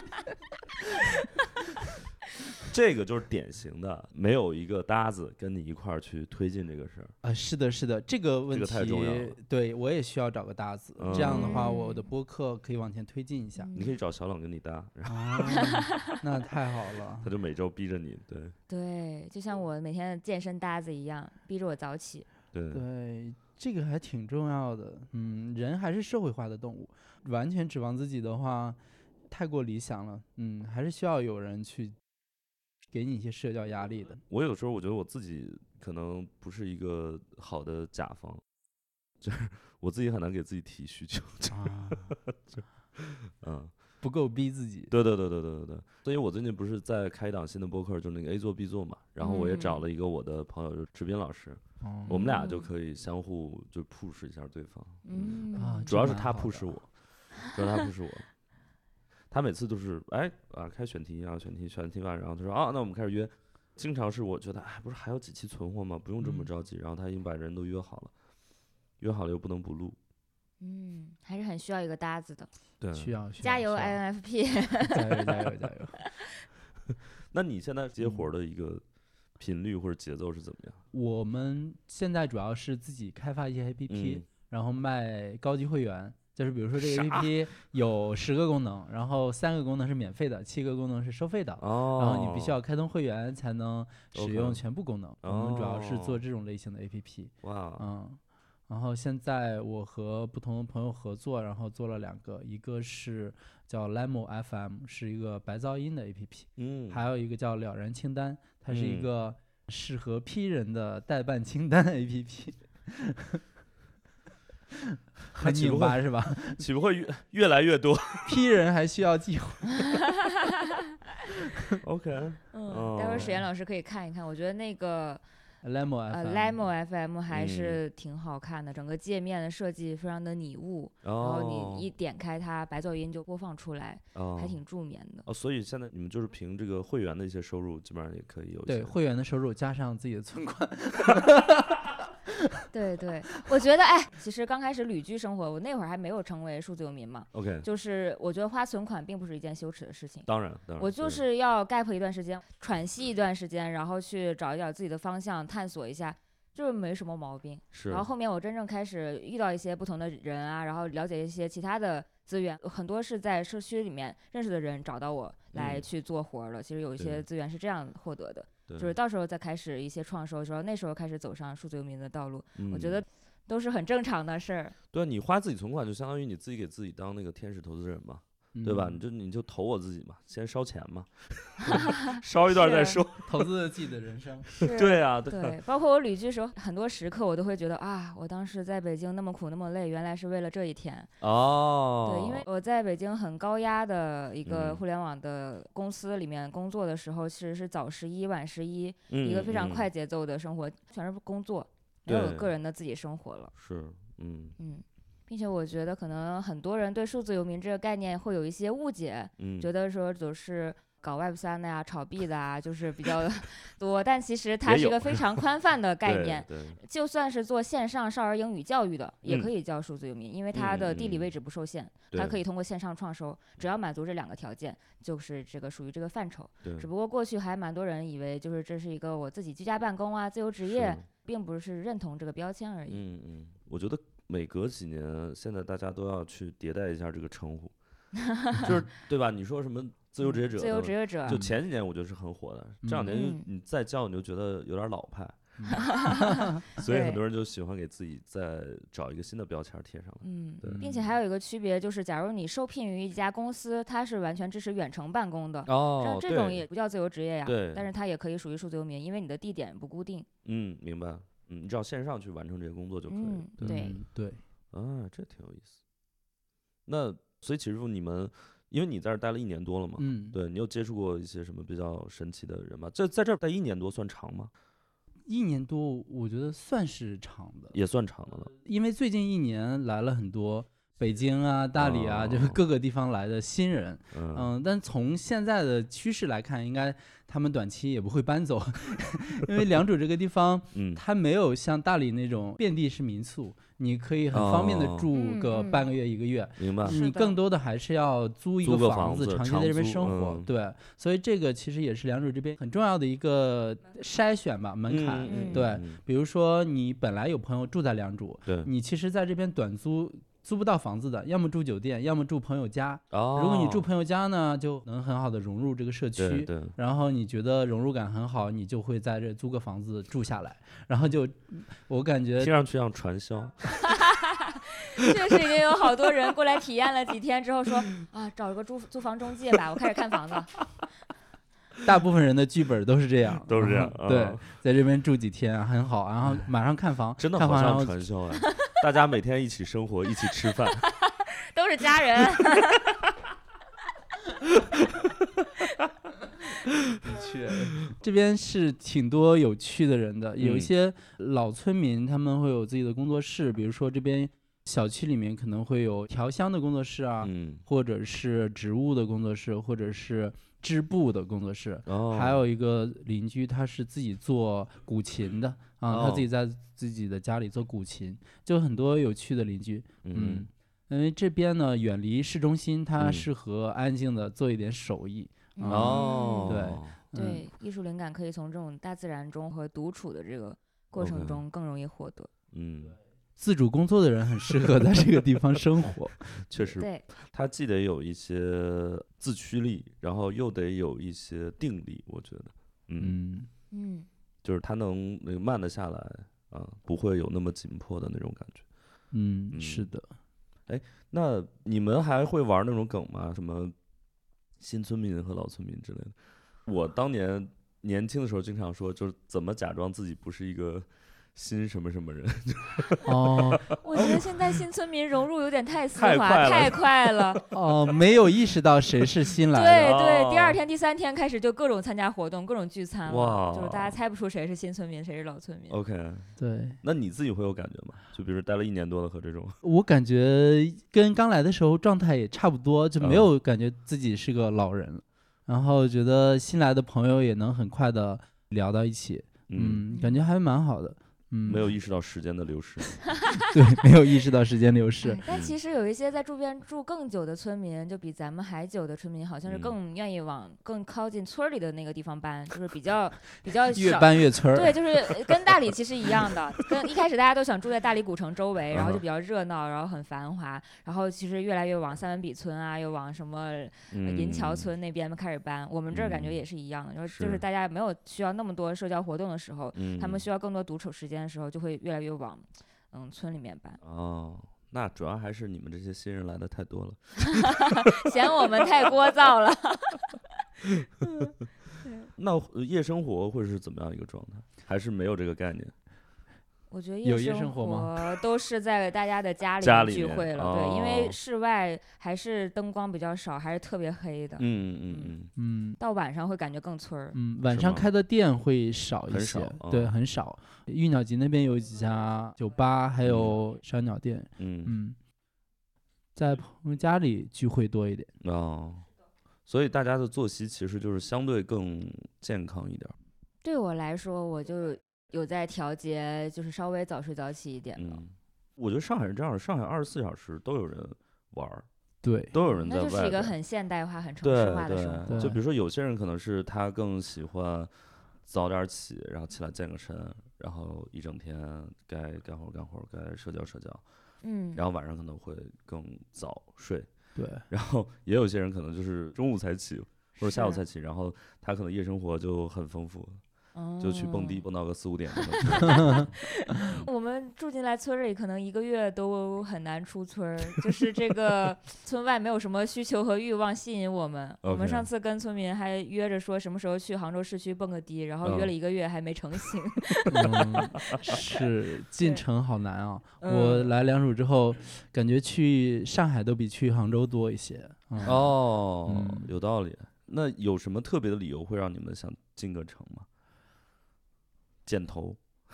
这个就是典型的，没有一个搭子跟你一块儿去推进这个事儿。
啊，是的，是的，这个问
这
题，
个太重要了
对我也需要找个搭子，这样的话，
嗯
我的播客可以往前推进一下。
你可以找小冷跟你搭，然后
啊，那太好了
他。就每周逼着你，对
对，就像我每天的健身搭子一样，逼着我早起。
对
对，这个还挺重要的。嗯，人还是社会化的动物，完全指望自己的话，太过理想了。嗯，还是需要有人去给你一些社交压力的。
我有时候我觉得我自己可能不是一个好的甲方，就是我自己很难给自己提需求。
啊，
嗯，
不够逼自己。
对对对对对对对，所以我最近不是在开一档新的播客，就那个 A 做 B 做嘛，然后我也找了一个我的朋友，就是志斌老师，
哦
我们俩就可以相互就 push 一下对方，
嗯
啊
主要是他
这蛮好
push
的
我，主要是他 push 我。他每次都是哎啊开选题啊选题选题完，然后他说啊那我们开始约，经常是我觉得哎不是还有几期存货吗？不用这么
嗯
着急，然后他已经把人都约好了，约好了又不能不录，
嗯，还是很需要一个搭子的。
对，
需要需要
加油
需要
I N F P。
加油加油加油！
那你现在接活儿的一个频率或者节奏是怎么样？
我们现在主要是自己开发一些 A P P，、
嗯
然后卖高级会员。就是比如说这个 A
啥
P P 有十个功能，然后三个功能是免费的，七个功能是收费的。
哦，
然后你必须要开通会员才能使
OK
用全部功能。我们主要是做
哦
这种类型的 A P P。
哇，
嗯，然后现在我和不同的朋友合作，然后做了两个，一个是叫 Lemo F M， 是一个白噪音的 A P P，、
嗯，
还有一个叫了然清单，它是一
嗯
个适合 P 人的代办清单 A P P。很
岂不会
拧巴是吧
岂不会越越来越多
？P 人还需要计划。
？OK，
嗯，待会儿史岩老师可以看一看，我觉得那个
Lemo
呃
F M，
Lemo F M 还
嗯
是挺好看的，整个界面的设计非常的拟物，然
哦，
后你一点开它，白噪音就播放出来，
哦
还挺助眠的。
哦，所以现在你们就是凭这个会员的一些收入，基本上也可以有一些
对会员的收入加上自己的存款。
对对，我觉得哎，其实刚开始旅居生活，我那会儿还没有成为数字游民嘛，
OK，
就是我觉得花存款并不是一件羞耻的事情。
当然当然，
我就
对
是要 gap 一段时间，喘息一段时间，然后去找一找自己的方向，探索一下，就是没什么毛病。
是，
然后后面我真正开始遇到一些不同的人啊，然后了解一些其他的资源，很多是在社区里面认识的人找到我来
嗯
去做活儿了。其实有一
对
些资源是这样获得的，
对
就是到时候再开始一些创收的时候，那时候开始走上数字游民的道路，我觉
嗯
得都是很正常的事儿。
对你花自己存款，就相当于你自己给自己当那个天使投资人嘛，对吧？你
嗯
就你就投我自己嘛，先烧钱嘛，烧一段再
是
说。
投资自己的人生。
是
对啊，对
对，包括我旅居时候，很多时刻我都会觉得啊，我当时在北京那么苦那么累，原来是为了这一天。
哦，
对，因为我在北京很高压的一个
嗯
互联网的公司里面工作的时候，其实是早十一晚十一，
嗯
一个非常
嗯
快节奏的生活，全是工作。 没有
对
个人的自己生活了。
是，嗯
嗯，并且我觉得可能很多人对数字游民这个概念会有一些误解，
嗯，
觉得说就是搞 Web 三的呀、炒币的啊，就是比较多。但其实它
也有
是一个非常宽泛的概
对
念，
对，
就算是做线上少儿英语教育的，也
嗯
可以叫数字游民，因为它的地理位置不受限，它
对
可以通过线上创收，只要满足这两个条件，就是这个属于这个范畴。
对
只不过过去还蛮多人以为就是这是一个我自己居家办公啊、自由职业
是，
并不是认同这个标签而已。
嗯嗯，我觉得每隔几年，现在大家都要去迭代一下这个称呼，就是对吧？你说什么自由职业者，
自由职业者，
就前几年我觉得是很火的，这两年就
嗯
你再叫你就觉得有点老派，
嗯
所以很
对
多人就喜欢给自己再找一个新的标签贴上来。
嗯
对，
并且还有一个区别就是，假如你受聘于一家公司，它是完全支持远程办公的，
哦，
这这种
对
也不叫自由职业呀，
对
但是它也可以属于数字游民，因为你的地点不固定。
嗯，明白。嗯，你只要线上去完成这些工作就可以了。
嗯，
对，
对，
嗯对，
啊，这挺有意思。那所以其实你们，因为你在这儿待了一年多了嘛，
嗯，
对你有接触过一些什么比较神奇的人吗？这在这儿待一年多算长吗？
一年多我觉得算是长的，
也算长的了。
因为最近一年来了很多北京啊、大理啊，就是
哦
各个地方来的新人，
嗯
嗯，但从现在的趋势来看，应该他们短期也不会搬走，因为良渚这个地方，
嗯，
它没有像大理那种遍地是民宿，你可以很方便的
哦
住
嗯嗯
个半个月一个月。
明白。
是的
你更多的还是要租一
租个
房
房子
长期在这边
长租
生活，
嗯
对，所以这个其实也是良渚这边很重要的一个筛选吧，门槛。
嗯嗯
对
嗯
比如说你本来有朋友住在良渚，
对。
你其实在这边短租租不到房子的，要么住酒店，要么住朋友家。
哦，
如果你住朋友家呢，就能很好的融入这个社区。
对对，
然后你觉得融入感很好，你就会在这租个房子住下来。然后就，我感觉
听上去像传销。
确实已经有好多人过来体验了几天之后说啊，找一个租租房中介吧，我开始看房子。
大部分人的剧本都是这样，
都是这样
嗯对
啊，
在这边住几天很好，然后马上看房，
真的好像
看房然后
传销哎！大家每天一起生活，一起吃饭。
都是家人。
去这边是挺多有趣的人的，有一
嗯
些老村民他们会有自己的工作室，比如说这边小区里面可能会有调香的工作室啊，
嗯，
或者是植物的工作室，或者是织布的工作室。
哦，
还有一个邻居，他是自己做古琴的啊，他自己
哦
在自己的家里做古琴，就很多有趣的邻居。
嗯
嗯，因为这边呢远离市中心，它
嗯
适合安静的做一点手艺。
嗯
哦，
对嗯
对，艺术灵感可以从这种大自然中和独处的这个过程
OK
中更容易获得。
嗯，
自主工作的人很适合在这个地方生活。
确实，
对，
他既得有一些自驱力，然后又得有一些定力，我觉得，嗯，
嗯，
嗯，
就是他能那个慢得下来啊，不会有那么紧迫的那种感觉。
嗯，
嗯
是的。
那你们还会玩那种梗吗？什么新村民和老村民之类的？我当年年轻的时候经常说，就是怎么假装自己不是一个新什么什么人。
哦
我觉得现在新村民融入有点太丝滑，
太快了
太快了。
哦，没有意识到谁是新来的。
对对，第
哦
二天、第三天开始就各种参加活动，各种聚餐了，
哇
就是大家猜不出谁是新村民，谁是老村民。
OK，
对，
那你自己会有感觉吗？就比如待了一年多了和这种，
我感觉跟刚来的时候状态也差不多，就没
嗯
有感觉自己是个老人了。然后觉得新来的朋友也能很快的聊到一起，
嗯，
嗯，感觉还蛮好的。嗯，
没有意识到时间的流逝。
对，没有意识到时间流逝
哎。但其实有一些在这边住更久的村民，就比咱们还久的村民，好像是
嗯
更愿意往更靠近村儿里的那个地方搬，就是比较比较
越
少。
搬越村儿。
对，就是呃跟大理其实一样的，跟一开始大家都想住在大理古城周围，然后就
嗯
比较热闹，然后很繁华，然后其实越来越往三文笔村啊，又往什么呃
嗯，
银桥村那边开始搬。我们这儿感觉
嗯
也是一样的，就是就是
是
大家没有需要那么多社交活动的时候，
嗯，
他们需要更多独处时间的时候，就会越来越往嗯村里面搬，
哦，那主要还是你们这些新人来的太多了。
嫌我们太聒噪了。
那呃夜生活会是怎么样一个状态？还是没有这个概念？
我觉得
有夜
生
生活吗？
都是在大家的家里面
家里面
聚会了，
哦
对，因为室外还是灯光比较少，还是特别黑的。
嗯嗯嗯嗯，
嗯
到晚上会感觉更村儿。
嗯，晚
是吗
上开的店会少一
很
些，
少
对，
哦
很少。玉鸟集那边有几家酒吧，还有烧鸟店。
嗯
嗯，在朋友家里聚会多一点。
哦，所以大家的作息其实就是相对更健康一点儿。
对我来说，我就有在调节，就是稍微早睡早起一点的。
嗯，我觉得上海是这样的，上海二十四小时都有人玩儿，
对，
都有人在
那就是一个
外边儿。
很现代化、很城
对
市化的生活。
对，就
对
比如说有些人可能是他更喜欢早点儿起，然后起来健个身，然后一整天该干活儿干活儿，该社交社交，
嗯，
然后晚上可能会更早睡。
对，
然后也有些人可能就是中午才起或者下午
是
才起，然后他可能夜生活就很丰富，就去蹦迪
哦
蹦到个四五点钟的。
我们住进来村儿里，可能一个月都很难出村儿，就是这个村外没有什么需求和欲望吸引我们。我们
OK
上次跟村民还约着说什么时候去杭州市区蹦个迪，然后约
嗯
了一个月还没成型。
嗯，是进城好难啊！我
嗯
来良渚之后，感觉去上海都比去杭州多一些。嗯、
哦，
嗯
有道理。那有什么特别的理由会让你们想进个城吗？剪头。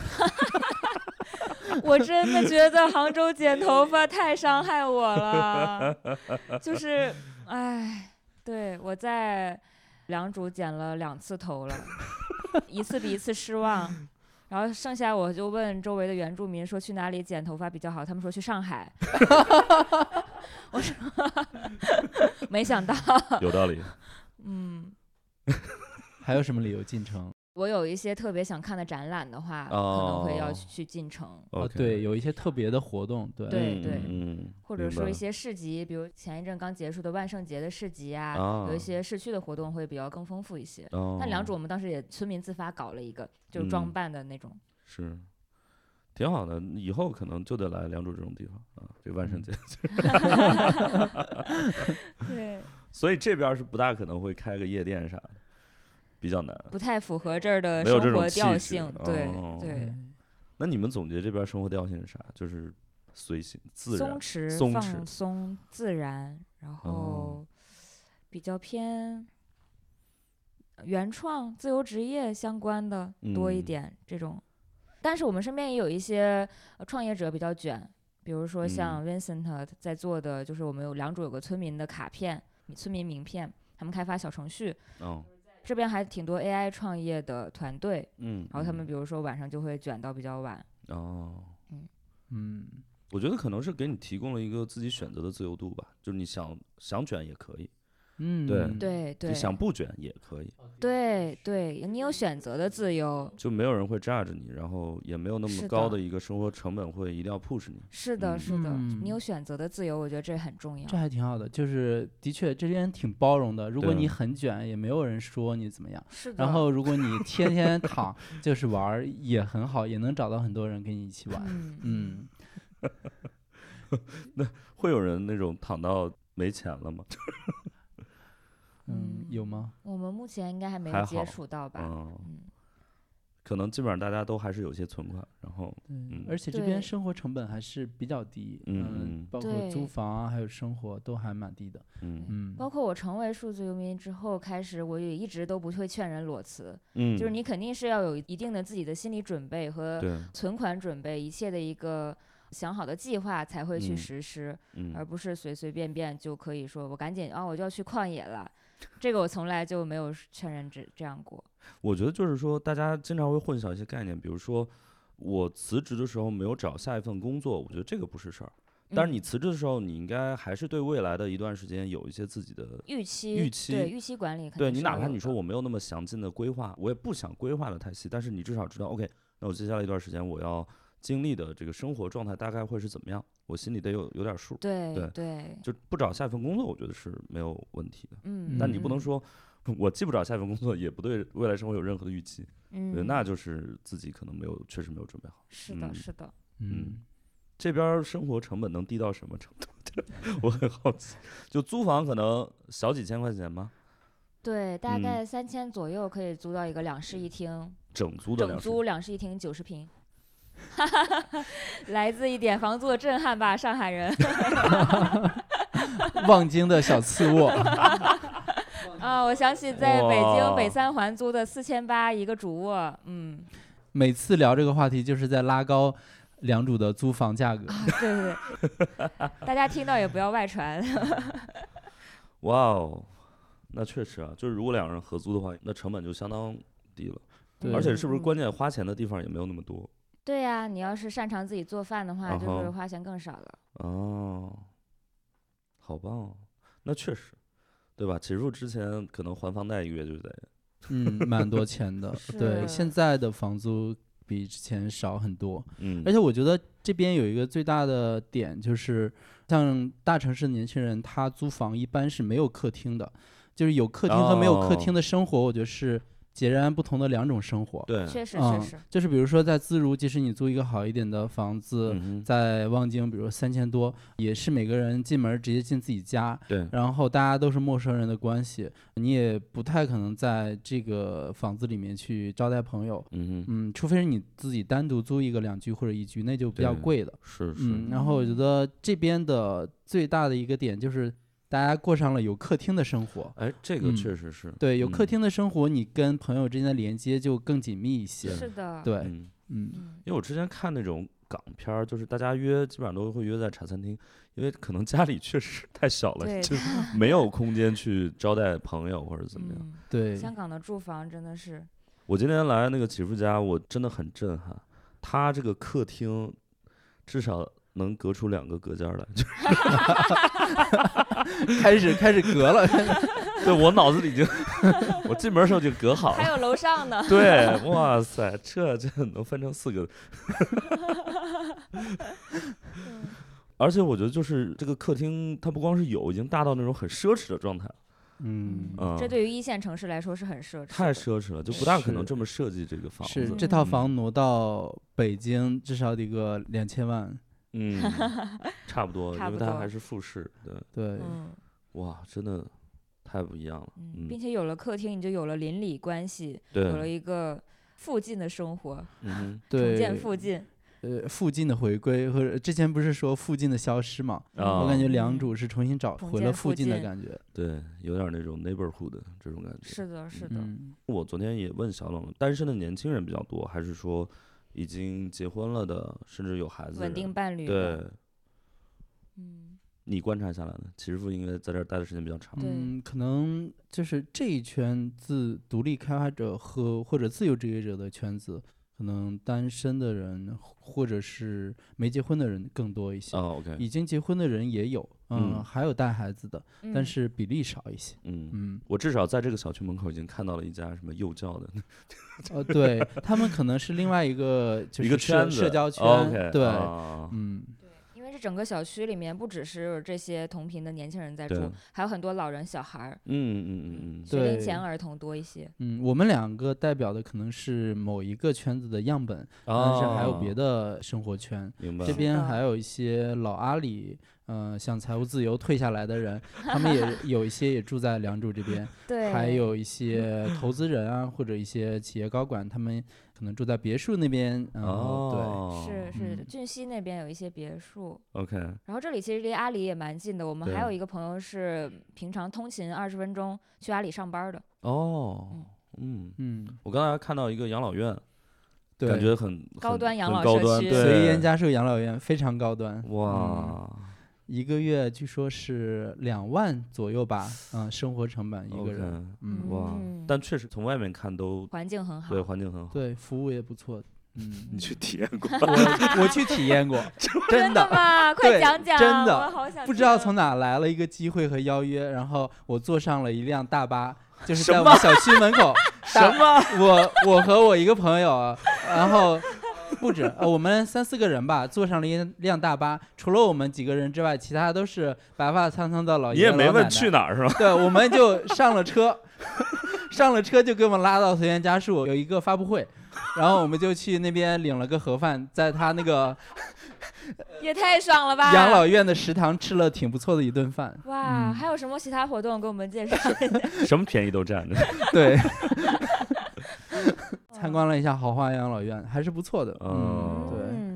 我真的觉得杭州剪头发太伤害我了，就是，唉，对，我在良渚剪了两次头了，一次比一次失望。然后剩下我就问周围的原住民说去哪里剪头发比较好，他们说去上海。我说没想到，
有道理。
嗯，
还有什么理由进城？
我有一些特别想看的展览的话，可能会要
哦
去进城。
哦，
OK
对，有一些特别的活动，对，
对对
嗯嗯，
或者
明白
说一些市集，比如前一阵刚结束的万圣节的市集啊，
啊
有一些市区的活动会比较更丰富一些。
哦，
但良渚我们当时也村民自发搞了一个，就是装
嗯
扮的那种。
是挺好的，以后可能就得来良渚这种地方啊，这个万圣节。
对，
所以这边儿是不大可能会开个夜店啥的，比较难。
不太符合这儿的
没有这
生活
种气质
调性。对
哦
对，
那你们总结这边儿生活调性是啥？就是随性、自然
松。弛、
松弛
放松、自然，然后比较偏原创、自由职业相关的多一
嗯
点这种。但是我们身边也有一些呃创业者比较卷，比如说像 Vincent 在做的，就是我们有良渚有个村民的卡片、村民名片，他们开发小程序，
哦，
这边还挺多 A I 创业的团队，
嗯，
然后他们
嗯
比如说晚上就会卷到比较晚。
哦，
嗯，
我觉得可能是给你提供了一个自己选择的自由度吧，就是你想想卷也可以，
嗯，
对
对对
就想不卷也可以，
对对，你有选择的自由。
就没有人会炸着你，然后也没有那
是的
么高的一个生活成本会一定要 push 你。
是的，
嗯
是的，
嗯
你有选择的自由，我觉得这很重要
这。还挺好的，就是的确这边挺包容的。如果
对
你很卷，也没有人说你怎么样。
是的。
然后如果你天天躺就是玩儿，也很好，也能找到很多人跟你一起玩。
嗯
嗯
会有人那种躺到没钱了吗？
嗯，有吗？
我们目前应该还没有接
还好
触到吧？
嗯，
嗯，
可能基本上大家都还是有些存款，然后
对，而且这边
对
生活成本还是比较低，
嗯嗯
包括
对
租房啊，还有生活都还蛮低的。
嗯
嗯，
包括我成为数字游民之后开始，我也一直都不会劝人裸辞，
嗯，
就是你肯定是要有一定的自己的心理准备和
对，
存款准备，一切的一个想好的计划才会去
嗯
实施，而
嗯
不是随随便便就可以说我赶紧啊我就要去旷野了。这个我从来就没有劝人这这样过。
我觉得就是说，大家经常会混淆一些概念，比如说我辞职的时候没有找下一份工作，我觉得这个不是事儿。但是你
嗯
辞职的时候，你应该还是对未来的一段时间有一些自己的
预期，
预期
对预期管理肯定
对你
是要有
哪怕你说
的
我没有那么详尽的规划，我也不想规划的太细，但是你至少知道 OK，那我接下来一段时间我要经历的这个生活状态大概会是怎么样，我心里得有有点数。
对
对
对，
就不找下一份工作，我觉得是没有问题的。
嗯，
但你不能
嗯，
说我既不找下一份工作，也不对未来生活有任何的预期，
嗯，
对，那就是自己可能没有，确实没有准备好。
是的，
嗯
是的。
嗯，
这边儿生活成本能低到什么程度？我很好奇。就租房可能小几千块钱吗？
对，大
嗯
概三千左右可以租到一个两室一厅，
整租的
整
两室
租两室一厅九十平。 来自一点房租的震撼吧，上海人。
望京的小次卧。
啊，我想起在北京
哇
北三环租的四千八一个主卧，嗯，
每次聊这个话题，就是在拉高两主的租房价格。
啊，对对对，大家听到也不要外传。
哇哦，那确实啊，就是如果两个人合租的话，那成本就相当低了，
对
而且是不是
嗯
关键花钱的地方也没有那么多？
对呀、你要是擅长自己做饭的话，
啊
就是
哈
花钱更少了。
哦，好棒哦，那确实，对吧？起诉之前可能还房贷一个月就得，
嗯，蛮多钱的。对，
是
现在的房租比之前少很多。
嗯，
而且我觉得这边有一个最大的点，就是像大城市的年轻人，他租房一般是没有客厅的，就是有客厅和没有客厅的生活，我觉得是截然不同的两种生活。
对，
确实
嗯
确实，，
就是比如说在自如，即使你租一个好一点的房子，
嗯哼，
在望京，比如三千多，也是每个人进门直接进自己家，
对，
然后大家都是陌生人的关系，你也不太可能在这个房子里面去招待朋友。
嗯哼，
嗯，除非是你自己单独租一个两居或者一居，那就比较
对
贵的。
是是，
嗯，然后我觉得这边的最大的一个点就是，大家过上了有客厅的生活。
哎，这个
嗯
确实是，
对，有客
嗯，
厅的生活，你跟朋友之间的连接就更紧密一些。
是的，
对，
嗯，
嗯，
嗯，
因为我之前看那种港片儿，就是大家约基本上都会约在茶餐厅，因为可能家里确实太小了，
对
就没有空间去招待朋友或者怎么样。
嗯，
对，
香港的住房真的是，
我今天来那个祈福家，我真的很震撼，他这个客厅至少能隔出两个隔间儿来，就
开始开始隔了。
对我脑子里已经，我进门的时候就隔好了。
还有楼上呢。
对，哇塞，这这能分成四个。而且我觉得就是这个客厅，它不光是有，已经大到那种很奢侈的状态了，
嗯，
嗯，
这对于一线城市来说是很奢侈的，
太奢侈了，就不大可能
是
这么设计这个房子。
是这套
嗯
房挪到北京至少得个两千万。
嗯，差不多，
差不多
因为它还是复式，对，
对，
嗯
哇，真的太不一样了，
嗯，
嗯
并，且有了客厅，你就有了邻里关系，有了
对，
一个附近的生活，
嗯哼，
重建
对，
附近，
呃，附近的回归，或者之前不是说附近的消失嘛？
啊
我感觉两
嗯
主是重新找回了附
重建附近
近的感觉。
对，有点那种 neighborhood 的这种感觉。
是的，是的，
嗯，
我昨天也问小冷，单身的年轻人比较多，还是说已经结婚了的，甚至有孩子的
稳
人？
定伴侣的，
对，
嗯，
你观察下来呢？祈福应该在这儿待的时间比较长。
对
嗯，可能就是这一圈自独立开发者和或者自由职业者的圈子，可能单身的人或者是没结婚的人更多一些。
哦，OK，
已经结婚的人也有，嗯，
嗯
还有带孩子的，但
嗯
是比例少一些。
嗯，
嗯，
我至少在这个小区门口已经看到了一家什么幼教的
呃，对他们可能是另外一个就
一个
是社
圈子，
社交圈，
OK，
对，
啊
嗯，
因为这整个小区里面不只是这些同频的年轻人在
对
住，还有很多老人、小孩儿，
嗯嗯嗯嗯，
学龄
对
前儿童多一些。
嗯，我们两个代表的可能是某一个圈子的样本，但是还有别
哦，
的生活圈。
明白了，
这边
的
还有一些老阿里，嗯、像财务自由退下来的人，他们也有一些也住在良渚这边，
对，
还有一些投资人啊，或者一些企业高管，他们可能住在别墅那边。然后
哦，
是是
嗯
俊熙那边有一些别墅，
OK，
然后这里其实离阿里也蛮近的。我们还
对
有一个朋友是平常通勤二十分钟去阿里上班的。
哦
嗯，
嗯，
嗯，
我刚才还看到一个养老院，
对，
感觉很很
高端养
很高端，
老社区
随
对
烟，家寿养老院非常高端，嗯
哇，
一个月据说是两万左右吧，嗯，生活成本一个
OK，
人，嗯，
哇
嗯，
但确实从外面看都
环境很好。
对环境很好。
对，服务也不错，嗯，
你去体验过？
我我去体验过，真的。
吗？快
对
讲讲，
真的
我好想
不知道
听
从哪来了一个机会和邀约，然后我坐上了一辆大巴，就是
什么
在我们小区门口。
什
大
么？
我我和我一个朋友，然后不止，呃，我们三四个人吧，坐上了一辆大巴。除了我们几个人之外，其他都是白发苍苍的老
你
爷爷
也没问去
老奶奶。
哪儿是吧？
对，我们就上了车，上了车就给我们拉到随缘家树有一个发布会，然后我们就去那边领了个盒饭，在他那个
也太爽了吧！
养老院的食堂吃了挺不错的一顿饭。
哇，
嗯
还有什么其他活动给我们介绍一下？
什么便宜都占着。
对，参观了一下豪华养老院，还是不错的。
哦
嗯，对。
嗯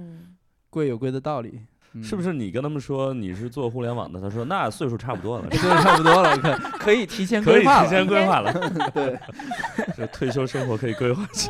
贵有贵的道理。嗯、
是不是你跟他们说你是做互联网的，他说那岁数差不多了，
岁数差不多了，可可以提前
可以
规划了，
提前规划了，
对，
这退休生活可以规划起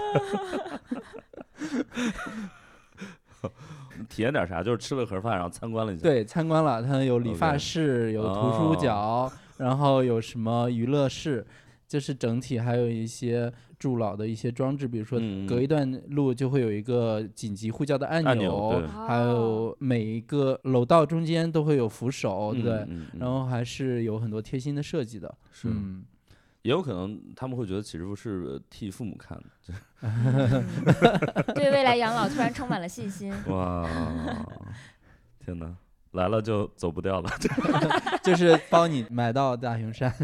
来。体验点啥？就是吃了盒饭，然后参观了一下。
对，参观了，它有理发室，
Okay.
有图书角，哦、然后有什么娱乐室，就是整体还有一些助老的一些装置，比如说隔一段路就会有一个紧急呼叫的按钮，
按钮
还有每一个楼道中间都会有扶手，
嗯、
对，
嗯嗯、
然后还是有很多贴心的设计的。
是。
嗯，
也有可能他们会觉得启师傅是替父母看的，
嗯、对未来养老突然充满了信心。
哇，天哪，来了就走不掉了，
就是帮你买到大熊山。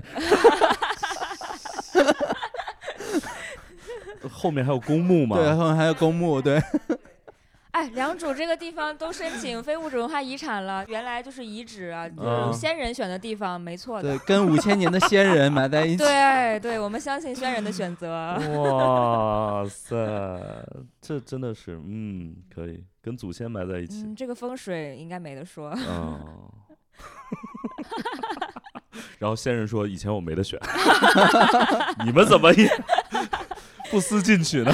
后面还有公墓吗？
对，后面还有公墓，对。
哎，良渚这个地方都申请非物质文化遗产了，原来就是遗址啊，就是先人选的地方，没错的。
对，跟五千年的先人埋在一起。
对对，我们相信先人的选择。
哇塞，这真的是，嗯，可以跟祖先埋在一起。
嗯，这个风水应该没得说。
嗯。然后先人说：“以前我没得选，你们怎么也不思进取呢？”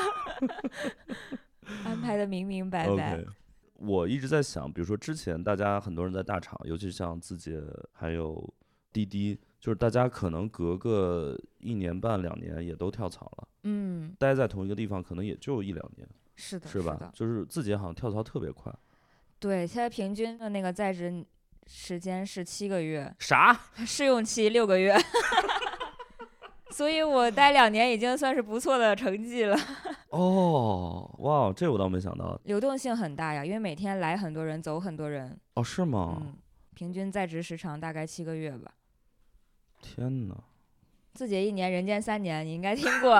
安排的明明白白。
Okay. 我一直在想，比如说之前大家很多人在大厂，尤其像字节还有滴滴，就是大家可能隔个一年半两年也都跳槽了，
嗯，
待在同一个地方可能也就一两年，
是的，
是吧？
是
就是字节好像跳槽特别快。
对，现在平均的那个在职时间是七个月，
啥？
试用期六个月。所以我待两年已经算是不错的成绩了。
哦，哇，这我倒没想到。
流动性很大呀，因为每天来很多人，走很多人。
哦，是吗？
嗯，平均在职时长大概七个月吧。
天哪！
字节一年，人间三年，你应该听过。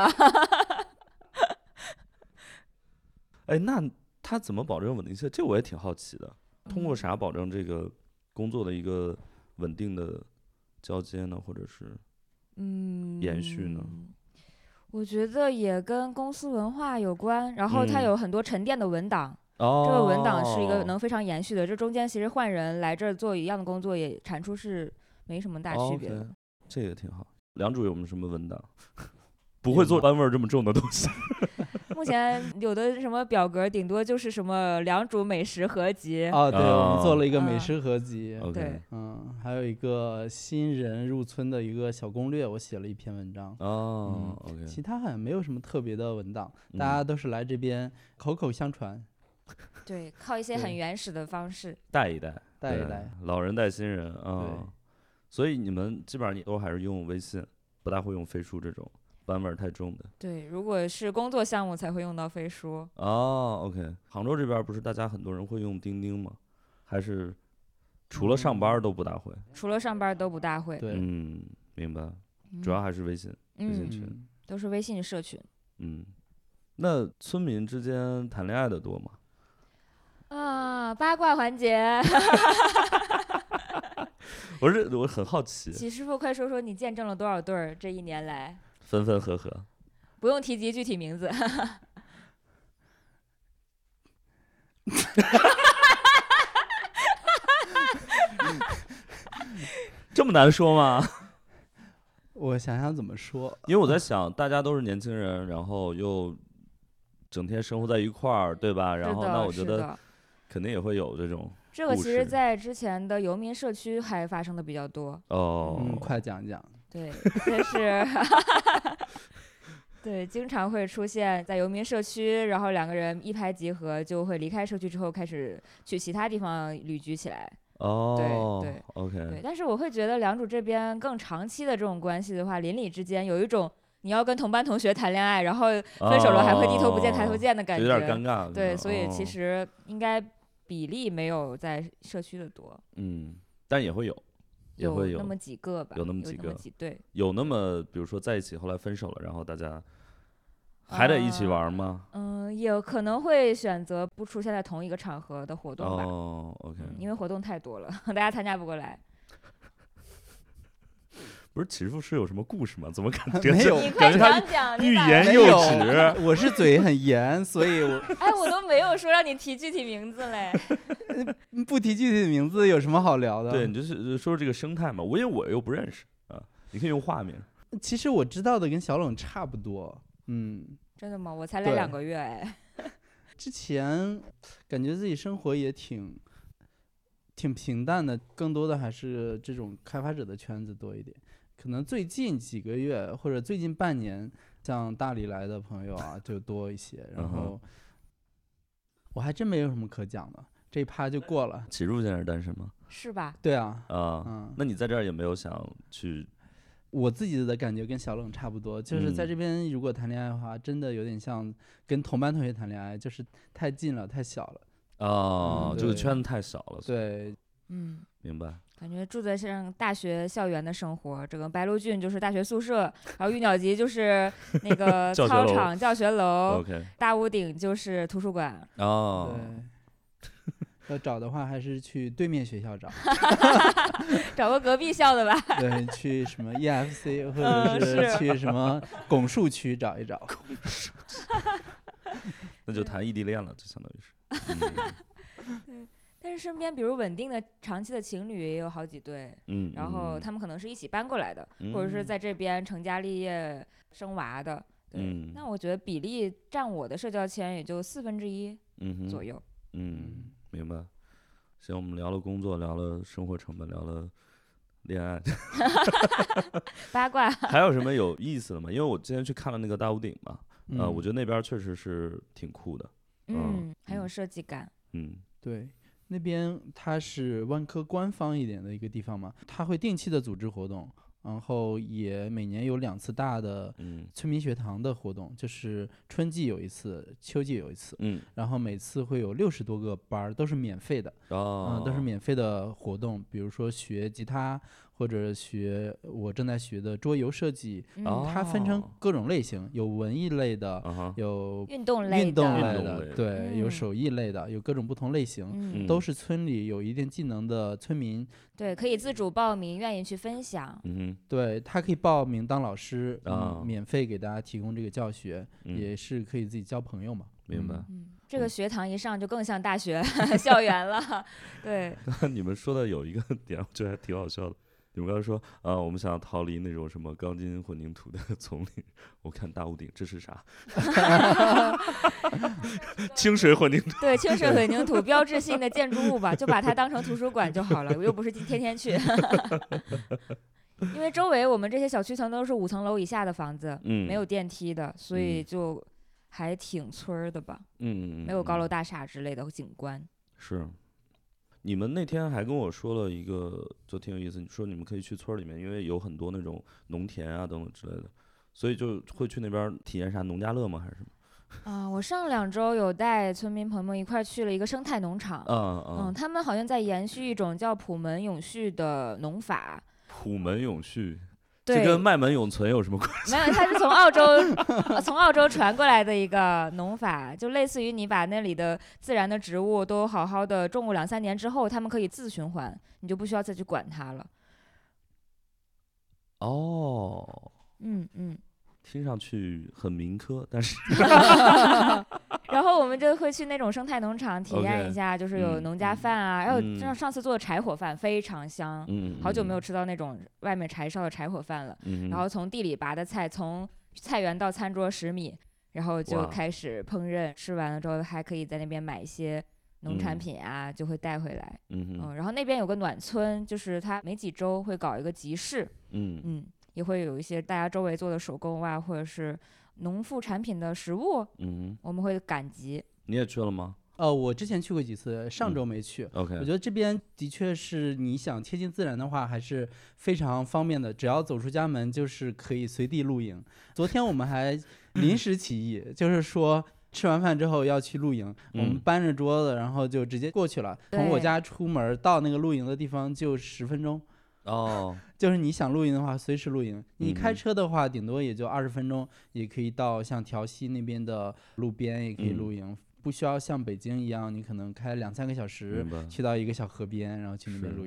哎，那他怎么保证稳定性？这我也挺好奇的。通过啥保证这个工作的一个稳定的交接呢？或者是？嗯，延续呢？
我觉得也跟公司文化有关，然后它有很多沉淀的文档，
嗯、
这个文档是一个能非常延续的。这中间其实换人来这儿做一样的工作，也产出是没什么大区别的。
哦 okay. 这个挺好。良渚有没有什么文档？不会做班味儿这么重的东西。
目前有的什么表格，顶多就是什么良渚美食合集。
哦，对，哦、我们做了一个美食合集。
嗯、
对，
嗯，还有一个新人入村的一个小攻略，我写了一篇文章。
哦、嗯、，OK。
其他好像没有什么特别的文档，嗯、大家都是来这边口口相传。
对，靠一些很原始的方式。
带一带，
带一带，
老人带新人啊。嗯、所以你们基本上你都还是用微信，不大会用飞书这种。班味儿太重的。
对，如果是工作项目才会用到飞书。
哦 ，OK。杭州这边不是大家很多人会用钉钉吗？还是除了上班都不大会？
嗯、除了上班都不大会。
对，
嗯，明白。主要还是微信，
嗯、
微信群、
嗯，都是微信社群。
嗯，那村民之间谈恋爱的多吗？
啊，八卦环节。
我是我很好奇。
启师傅，快说说你见证了多少对儿这一年来？
分分合合，
不用提及具体名字。
这么难说吗？
我想想怎么说，
因为我在想，大家都是年轻人，然后又整天生活在一块儿，对吧？然后那我觉得肯定也会有这种。
这个其实在之前的游民社区还发生的比较多。
哦，
嗯，快讲讲。
对，但是对，经常会出现在游民社区，然后两个人一拍即合，就会离开社区之后开始去其他地方旅居起来。
哦，
对对
，OK。
对，但是我会觉得良渚这边更长期的这种关系的话，邻里之间有一种你要跟同班同学谈恋爱，然后分手了还会低头不见抬头见的感觉，
有点尴尬。
对，所以其实应该比例没有在社区的多。
嗯，但也会有。也会有
那么几个吧，
有那么几个，
有几对，
有那么比如说在一起后来分手了，然后大家还得一起玩吗？
嗯、呃，有可能会选择不出现在同一个场合的活动吧。
哦 ，OK，、
嗯、因为活动太多了，大家参加不过来。
不是祈福师有什么故事吗？怎么感觉
没有
你快
感觉他
讲讲，你
欲
把
没
言又
有
止？
我是嘴很严，所以我
哎，我都没有说让你提具体名字嘞。
不提具体的名字有什么好聊的？
对，你就是说说这个生态嘛，我因为我又不认识啊，你可以用化名。
其实我知道的跟小冷差不多，嗯。
真的吗？我才来
对
两个月哎。
之前感觉自己生活也挺挺平淡的，更多的还是这种开发者的圈子多一点。可能最近几个月或者最近半年，像大理来的朋友啊就多一些。然后我还真没有什么可讲的，这一趴就过了。
启入现在是单身吗？
是吧？
对啊，
啊、
嗯，
那你在这儿也没有想去？
我自己的感觉跟小冷差不多，就是在这边如果谈恋爱的话，真的有点像跟同班同学谈恋爱，就是太近了，太小了。
哦，
嗯对
这个圈子太小了。
对，
嗯，
明白。
感觉住在像大学校园的生活，这个白鹿郡就是大学宿舍，然后玉鸟集就是那个
教学楼
操场、教学楼，
OK。
大屋顶就是图书馆。
哦，
对。要找的话，还是去对面学校找，
找个隔壁校的吧。
对，去什么 E F C 或
嗯
者是
是
去什么拱墅区找一找。
那就谈异地恋了，就相当于是。嗯
但是身边比如稳定的长期的情侣也有好几对，
嗯，
然后他们可能是一起搬过来的，
嗯、
或者是在这边成家立业生娃的。对，
嗯、
那我觉得比例占我的社交圈也就四分之一左右。
嗯，嗯，明白。行，我们聊了工作，聊了生活成本，聊了恋爱，
八卦。
还有什么有意思的吗？因为我之前去看了那个大屋顶嘛，
嗯、
呃，我觉得那边确实是挺酷的。
嗯，
嗯
很有设计感。
嗯，
对。那边它是万科官方一点的一个地方嘛，它会定期的组织活动，然后也每年有两次大的村民学堂的活动，就是春季有一次，秋季有一次，
嗯，
然后每次会有六十多个班儿，都是免费的，
哦，
嗯，都是免费的活动，比如说学吉他，或者学我正在学的桌游设计，
嗯
哦、
它分成各种类型，有文艺类的，
uh-huh、
有
运动类的，
运动类
的，
的对，
嗯、
有手艺类的，有各种不同类型，
嗯、
都是村里有一定技能的村民，
对，可以自主报名，愿意去分享。
嗯，
对，他可以报名当老师，
啊、
嗯，免费给大家提供这个教学，
嗯、
也是可以自己交朋友嘛。
明白。
嗯，这个学堂一上就更像大学校园了。对，
你们说的有一个点，我觉得还挺好笑的。你们刚才说，啊、呃，我们想要逃离那种什么钢筋混凝土的丛林。我看大屋顶，这是啥？清水混凝土。
对，清水混凝土标志性的建筑物吧，就把它当成图书馆就好了。我又不是天天去。因为周围我们这些小区层都是五层楼以下的房子，
嗯，
没有电梯的，所以就还挺村儿的吧。
嗯，
没有高楼大厦之类的景观。
是。你们那天还跟我说了一个，就挺有意思。你说你们可以去村里面，因为有很多那种农田啊等等之类的，所以就会去那边体验啥农家乐吗？还是什么？
啊、呃，我上两周有带村民朋友们一块去了一个生态农场。
嗯嗯，
嗯，他们好像在延续一种叫普门永续的农法。
普门永续。
对，
这跟麦门永存有什么关系？
没有，它是从澳洲从澳洲传过来的一个农法，就类似于你把那里的自然的植物都好好的种过两三年之后，它们可以自循环，你就不需要再去管它了。
哦，
嗯嗯，
听上去很民科，但是
然后我们就会去那种生态农场体验一下，
okay,
就是有农家饭啊，然后
嗯、
上次做的柴火饭非常香，
嗯，
好久没有吃到那种外面柴烧的柴火饭了。
嗯，
然后从地里拔的菜，从菜园到餐桌十米，然后就开始烹饪，吃完了之后还可以在那边买一些农产品啊，嗯、就会带回来。
嗯,
嗯，然后那边有个暖村，就是它每几周会搞一个集市，
嗯
嗯，也会有一些大家周围做的手工啊，或者是农副产品的食物，
嗯，
我们会赶集。
你也去了吗？
呃，我之前去过几次，上周没去。
嗯、OK，
我觉得这边的确是你想贴近自然的话，还是非常方便的。只要走出家门，就是可以随地露营。昨天我们还临时起意，就是说吃完饭之后要去露营，
嗯、
我们搬着桌子，然后就直接过去了。从我家出门到那个露营的地方就十分钟。
哦，
就是你想露营的话，随时露营。你开车的话，顶多也就二十分钟，也可以到像条溪那边的路边，也可以露营。嗯，不需要像北京一样，你可能开两三个小时去到一个小河边，然后去那边露营。
我们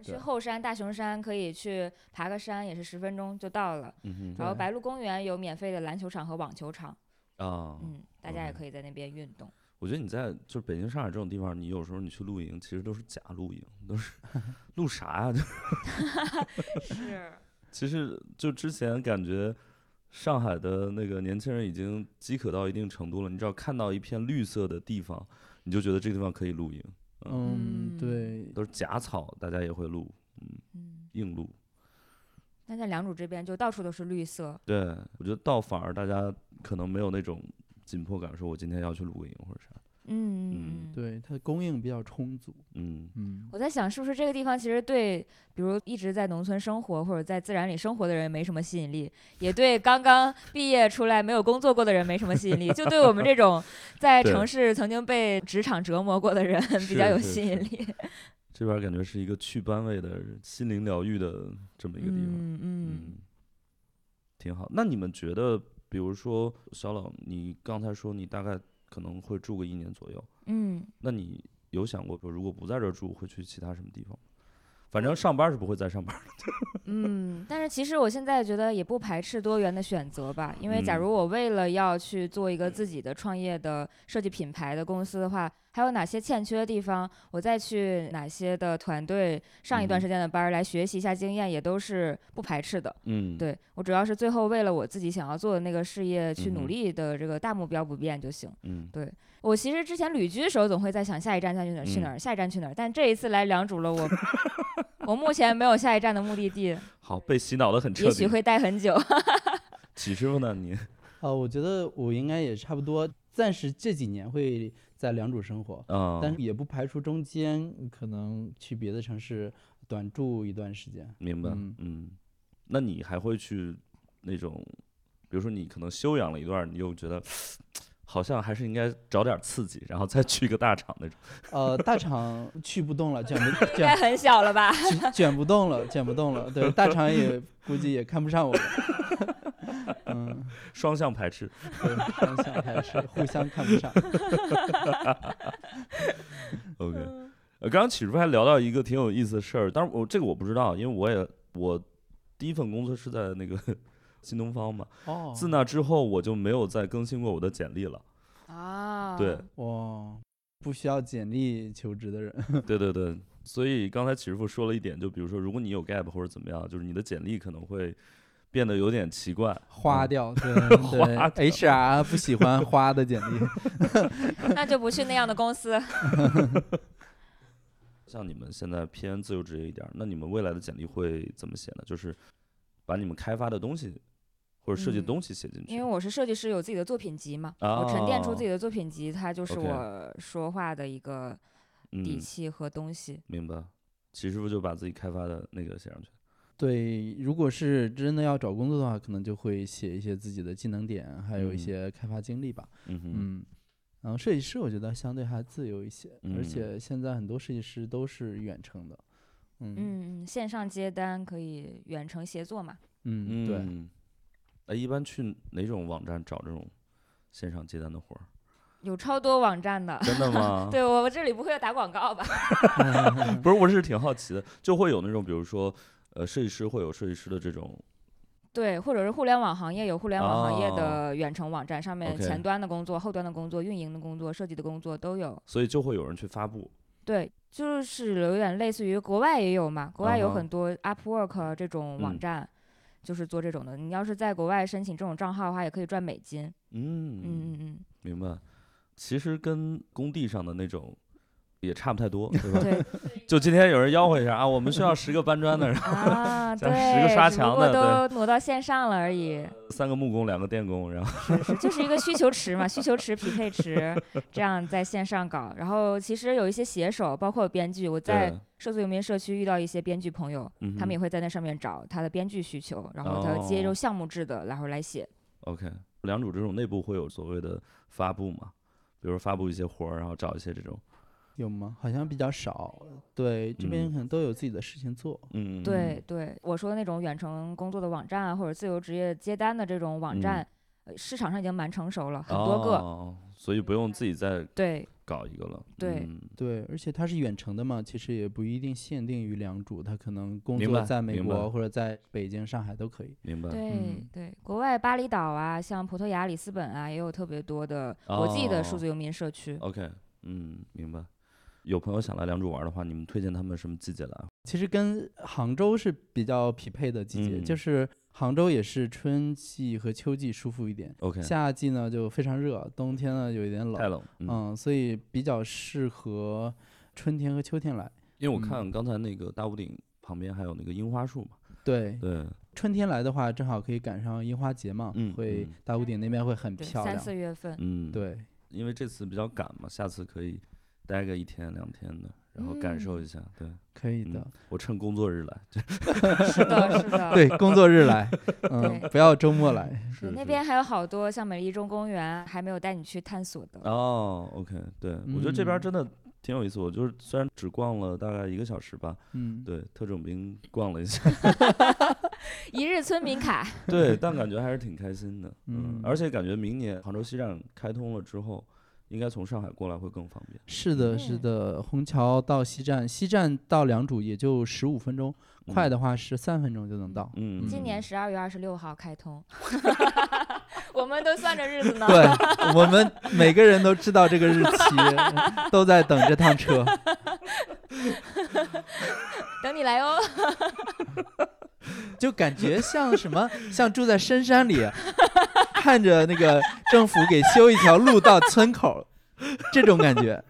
去后山大熊山可以去爬个山，也是十分钟就到了。
嗯
然后白鹿公园有免费的篮球场和网球场，
哼啊，
嗯，大家也可以在那边运动。
我觉得你在就是北京、上海这种地方，你有时候你去露营，其实都是假露营，都是露啥呀？
是，
其实就之前感觉上海的那个年轻人已经饥渴到一定程度了，你只要看到一片绿色的地方，你就觉得这个地方可以露营。
嗯，
嗯
对，
都是假草，大家也会露，嗯，
嗯，
硬露。
但在良渚这边就到处都是绿色。
对，我觉得倒反而大家可能没有那种紧迫感，说我今天要去露个营或者啥。
嗯
嗯
嗯，
对，它的供应比较充足。
嗯
嗯，
我在想，是不是这个地方其实对，比如一直在农村生活或者在自然里生活的人没什么吸引力，也对刚刚毕业出来没有工作过的人没什么吸引力，就对我们这种在
对
城市曾经被职场折磨过的人比较有
是是
吸引力。
这边感觉是一个去班位的心灵疗愈的这么一个地方，
嗯嗯
嗯，挺好。那你们觉得，比如说小老，你刚才说你大概可能会住个一年左右，
嗯，
那你有想过说，如果不在这儿住，会去其他什么地方？反正上班是不会再上班的。
嗯，但是其实我现在觉得也不排斥多元的选择吧，因为假
嗯
如我为了要去做一个自己的创业的设计品牌的公司的话，还有哪些欠缺的地方，我再去哪些的团队上一段
嗯
时间的班儿来学习一下经验，也都是不排斥的。
嗯，
对，我主要是最后为了我自己想要做的那个事业去
嗯哼
努力的这个大目标不变就行。
嗯，
我其实之前旅居的时候总会在想下一站再去哪儿去哪
嗯
儿，下一站去哪儿，但这一次来良渚了，我我目前没有下一站的目的地，
好，被洗脑的很彻底。
也许会待很久。
启师傅呢？你
呃，我觉得我应该也差不多，暂时这几年会在良渚生活，
啊，
但是也不排除中间可能去别的城市短住一段时间。
明白，
嗯
嗯，那你还会去那种，比如说你可能休养了一段儿，你又觉得好像还是应该找点儿刺激，然后再去一个大厂那种。
呃，大厂去不动了，卷不
应该
卷
很小了吧？
卷卷不动了，卷不动了。对，大厂也估计也看不上我们。嗯，
双向排斥。
对，双向还是互相看不上。
OK，呃，刚刚启师傅还聊到一个挺有意思的事儿，当然我这个我不知道，因为我也我第一份工作是在那个新东方嘛，
哦，
自那之后我就没有再更新过我的简历了。
啊，
对，
哇，不需要简历求职的人。
对对对，所以刚才启师傅说了一点，就比如说如果你有 gap 或者怎么样，就是你的简历可能会变得有点奇怪，嗯
花掉，对
花掉
对，H R 不喜欢花的简历。
那就不去那样的公司。
像你们现在偏自由职业一点儿，那你们未来的简历会怎么写呢？就是把你们开发的东西或者设计的
嗯
东西写进去。
因为我是设计师，有自己的作品集嘛，
哦
我沉淀出自己的作品集，它就是
OK
我说话的一个底
嗯，
气和东西。
明白。启师傅就把自己开发的那个写上去。
对，如果是真的要找工作的话，可能就会写一些自己的技能点，还有一
嗯
些开发经历吧。
嗯哼，
嗯，然后设计师我觉得相对还自由一些，
嗯
而且现在很多设计师都是远程的。嗯
嗯嗯，线上接单可以远程协作嘛。
嗯，对。
嗯，哎，一般去哪种网站找这种线上接单的活儿？
有超多网站的。
真的吗？
对，我这里不会打广告吧？
不是，我是挺好奇的，就会有那种，比如说，呃，设计师会有设计师的这种，
对，或者是互联网行业有互联网行业
哦
的远程网站，上面
OK
前端的工作、后端的工作、运营的工作、设计的工作都有。
所以就会有人去发布。
对，就是有点类似于国外也有嘛，国外有
嗯哼
很多 Upwork 这种网
嗯
站，就是做这种的。你要是在国外申请这种账号的话，也可以赚美金。
嗯
嗯嗯嗯，
明白。其实跟工地上的那种也差不太多，对吧？
对
就今天有人吆喝一下啊，我们需要十个搬砖的，然后
啊，
加
对，
十个刷
只不
墙的
过都挪到线上了而已。
三个木工，两个电工，然后
是是，就是一个需求池嘛，需求池匹配池，这样在线上搞。然后其实有一些写手，包括编剧，我在
对
数字游民社区遇到一些编剧朋友，
嗯哼
他们也会在那上面找他的编剧需求，然后他接
哦
入项目制的，然后来写。
OK，良渚这种内部会有所谓的发布嘛？比如发布一些活儿，然后找一些这种，
有吗？好像比较少。对，这边
嗯
可能都有自己的事情做。
嗯，
对对，我说的那种远程工作的网站啊，或者自由职业接单的这种网站，呃市场上已经蛮成熟了，很多个。
哦， 所以不用自己再
对
搞一个了。
对
嗯、
对，而且它是远程的嘛，其实也不一定限定于良渚，他可能工
明白
作在美
明白
国或者在北京、上海都可以。
明白。
对、
嗯
对，国外巴厘岛啊，像葡萄牙、里斯本啊，也有特别多的国际的数字游民社区。
哦、OK， 嗯，明白。有朋友想来良渚玩的话，你们推荐他们什么季节来？
其实跟杭州是比较匹配的季节，
嗯
就是杭州也是春季和秋季舒服一点
OK
夏季呢就非常热，冬天呢有一点冷，
太冷。嗯，
嗯，所以比较适合春天和秋天来。
因为我看刚才那个大屋顶旁边还有那个樱花树嘛。
对
对，
春天来的话，正好可以赶上樱花节嘛，
嗯
会
嗯
大屋顶那边会很
对，
漂亮。
三四月份。
嗯，，
对，
因为这次比较赶嘛，下次可以待个一天两天的，然后感受一下。对，
可以的。
嗯，我趁工作日来。
是的，是的。
对，工作日来，嗯
对，
不要周末来。
是
那边还有好多像美丽中公园还没有带你去探索的。
哦 OK， 对，我觉得这边
嗯
真的挺有意思。我就是虽然只逛了大概一个小时吧，
嗯，
对，特种兵逛了一下，
一日村民卡。
对，但感觉还是挺开心的。嗯，
嗯
而且感觉明年杭州西站开通了之后，应该从上海过来会更方便。
是的，是的，虹桥到西站，西站到良渚也就十五分钟，快的话是三分钟就能到。
嗯，
今年十二月二十六号开通，我们都算着日子呢。
对，我们每个人都知道这个日期，都在等这趟车。
等你来哦。
就感觉像什么，像住在深山里，看着那个政府给修一条路到村口，这种感觉。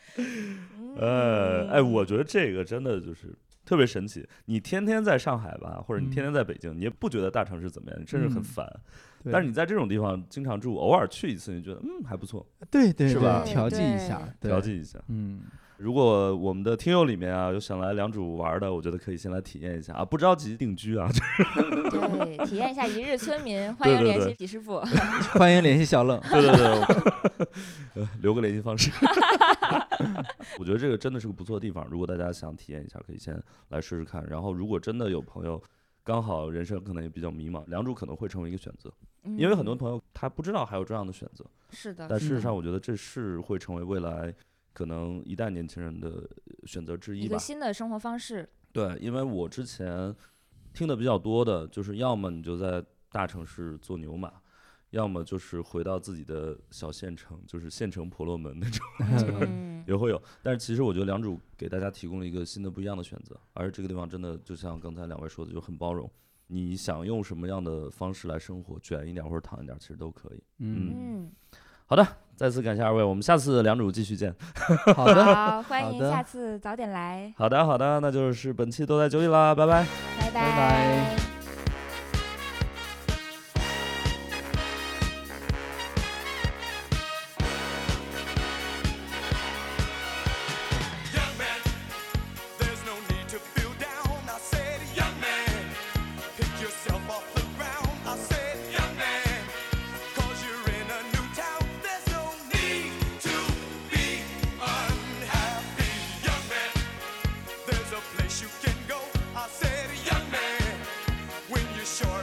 呃，哎，我觉得这个真的就是特别神奇。你天天在上海吧，或者你
嗯
天天在北京，你也不觉得大城市怎么样，你甚至很
嗯
烦。
对
但是你在这种地方经常住，偶尔去一次，你觉得嗯还不错，
对对
是吧
对，调剂一
对
下，对
调剂一下。
嗯，
如果我们的听友里面啊有想来良渚玩的，我觉得可以先来体验一下啊，不着急定居啊。
对，体验一下一日村民，欢迎联系李师傅。
欢迎联系小冷。
对对对，呃，留个联系方式。我觉得这个真的是个不错的地方，如果大家想体验一下，可以先来试试看。然后，如果真的有朋友刚好人生可能也比较迷茫，良渚可能会成为一个选择，因为很多
嗯
朋友他不知道还有这样的选择。
是的，
但事实
是的
上，我觉得这是会成为未来可能一代年轻人的选择之一吧
一个。新的生活方式。
对，因为我之前听的比较多的，就是要么你就在大城市做牛马，要么就是回到自己的小县城，就是县城婆罗门那种
嗯，
也会有。但是其实我觉得良渚给大家提供了一个新的不一样的选择，而这个地方真的就像刚才两位说的，就很包容。你想用什么样的方式来生活，卷一点或者躺一点，其实都可以。
嗯，
嗯，
好的，再次感谢二位，我们下次良渚继续见。
好的，
好，欢迎
好的
下次早点来，
好的，好的，那就是本期都在九里啦，拜拜。
拜
拜拜。
Young man, there's no need to feel down. I said, young man, pick yourself off the ground. I said, young man, cause you're in a new town. There's no need to be unhappy. Young man, there's a place you can go. I said, young man, when you're short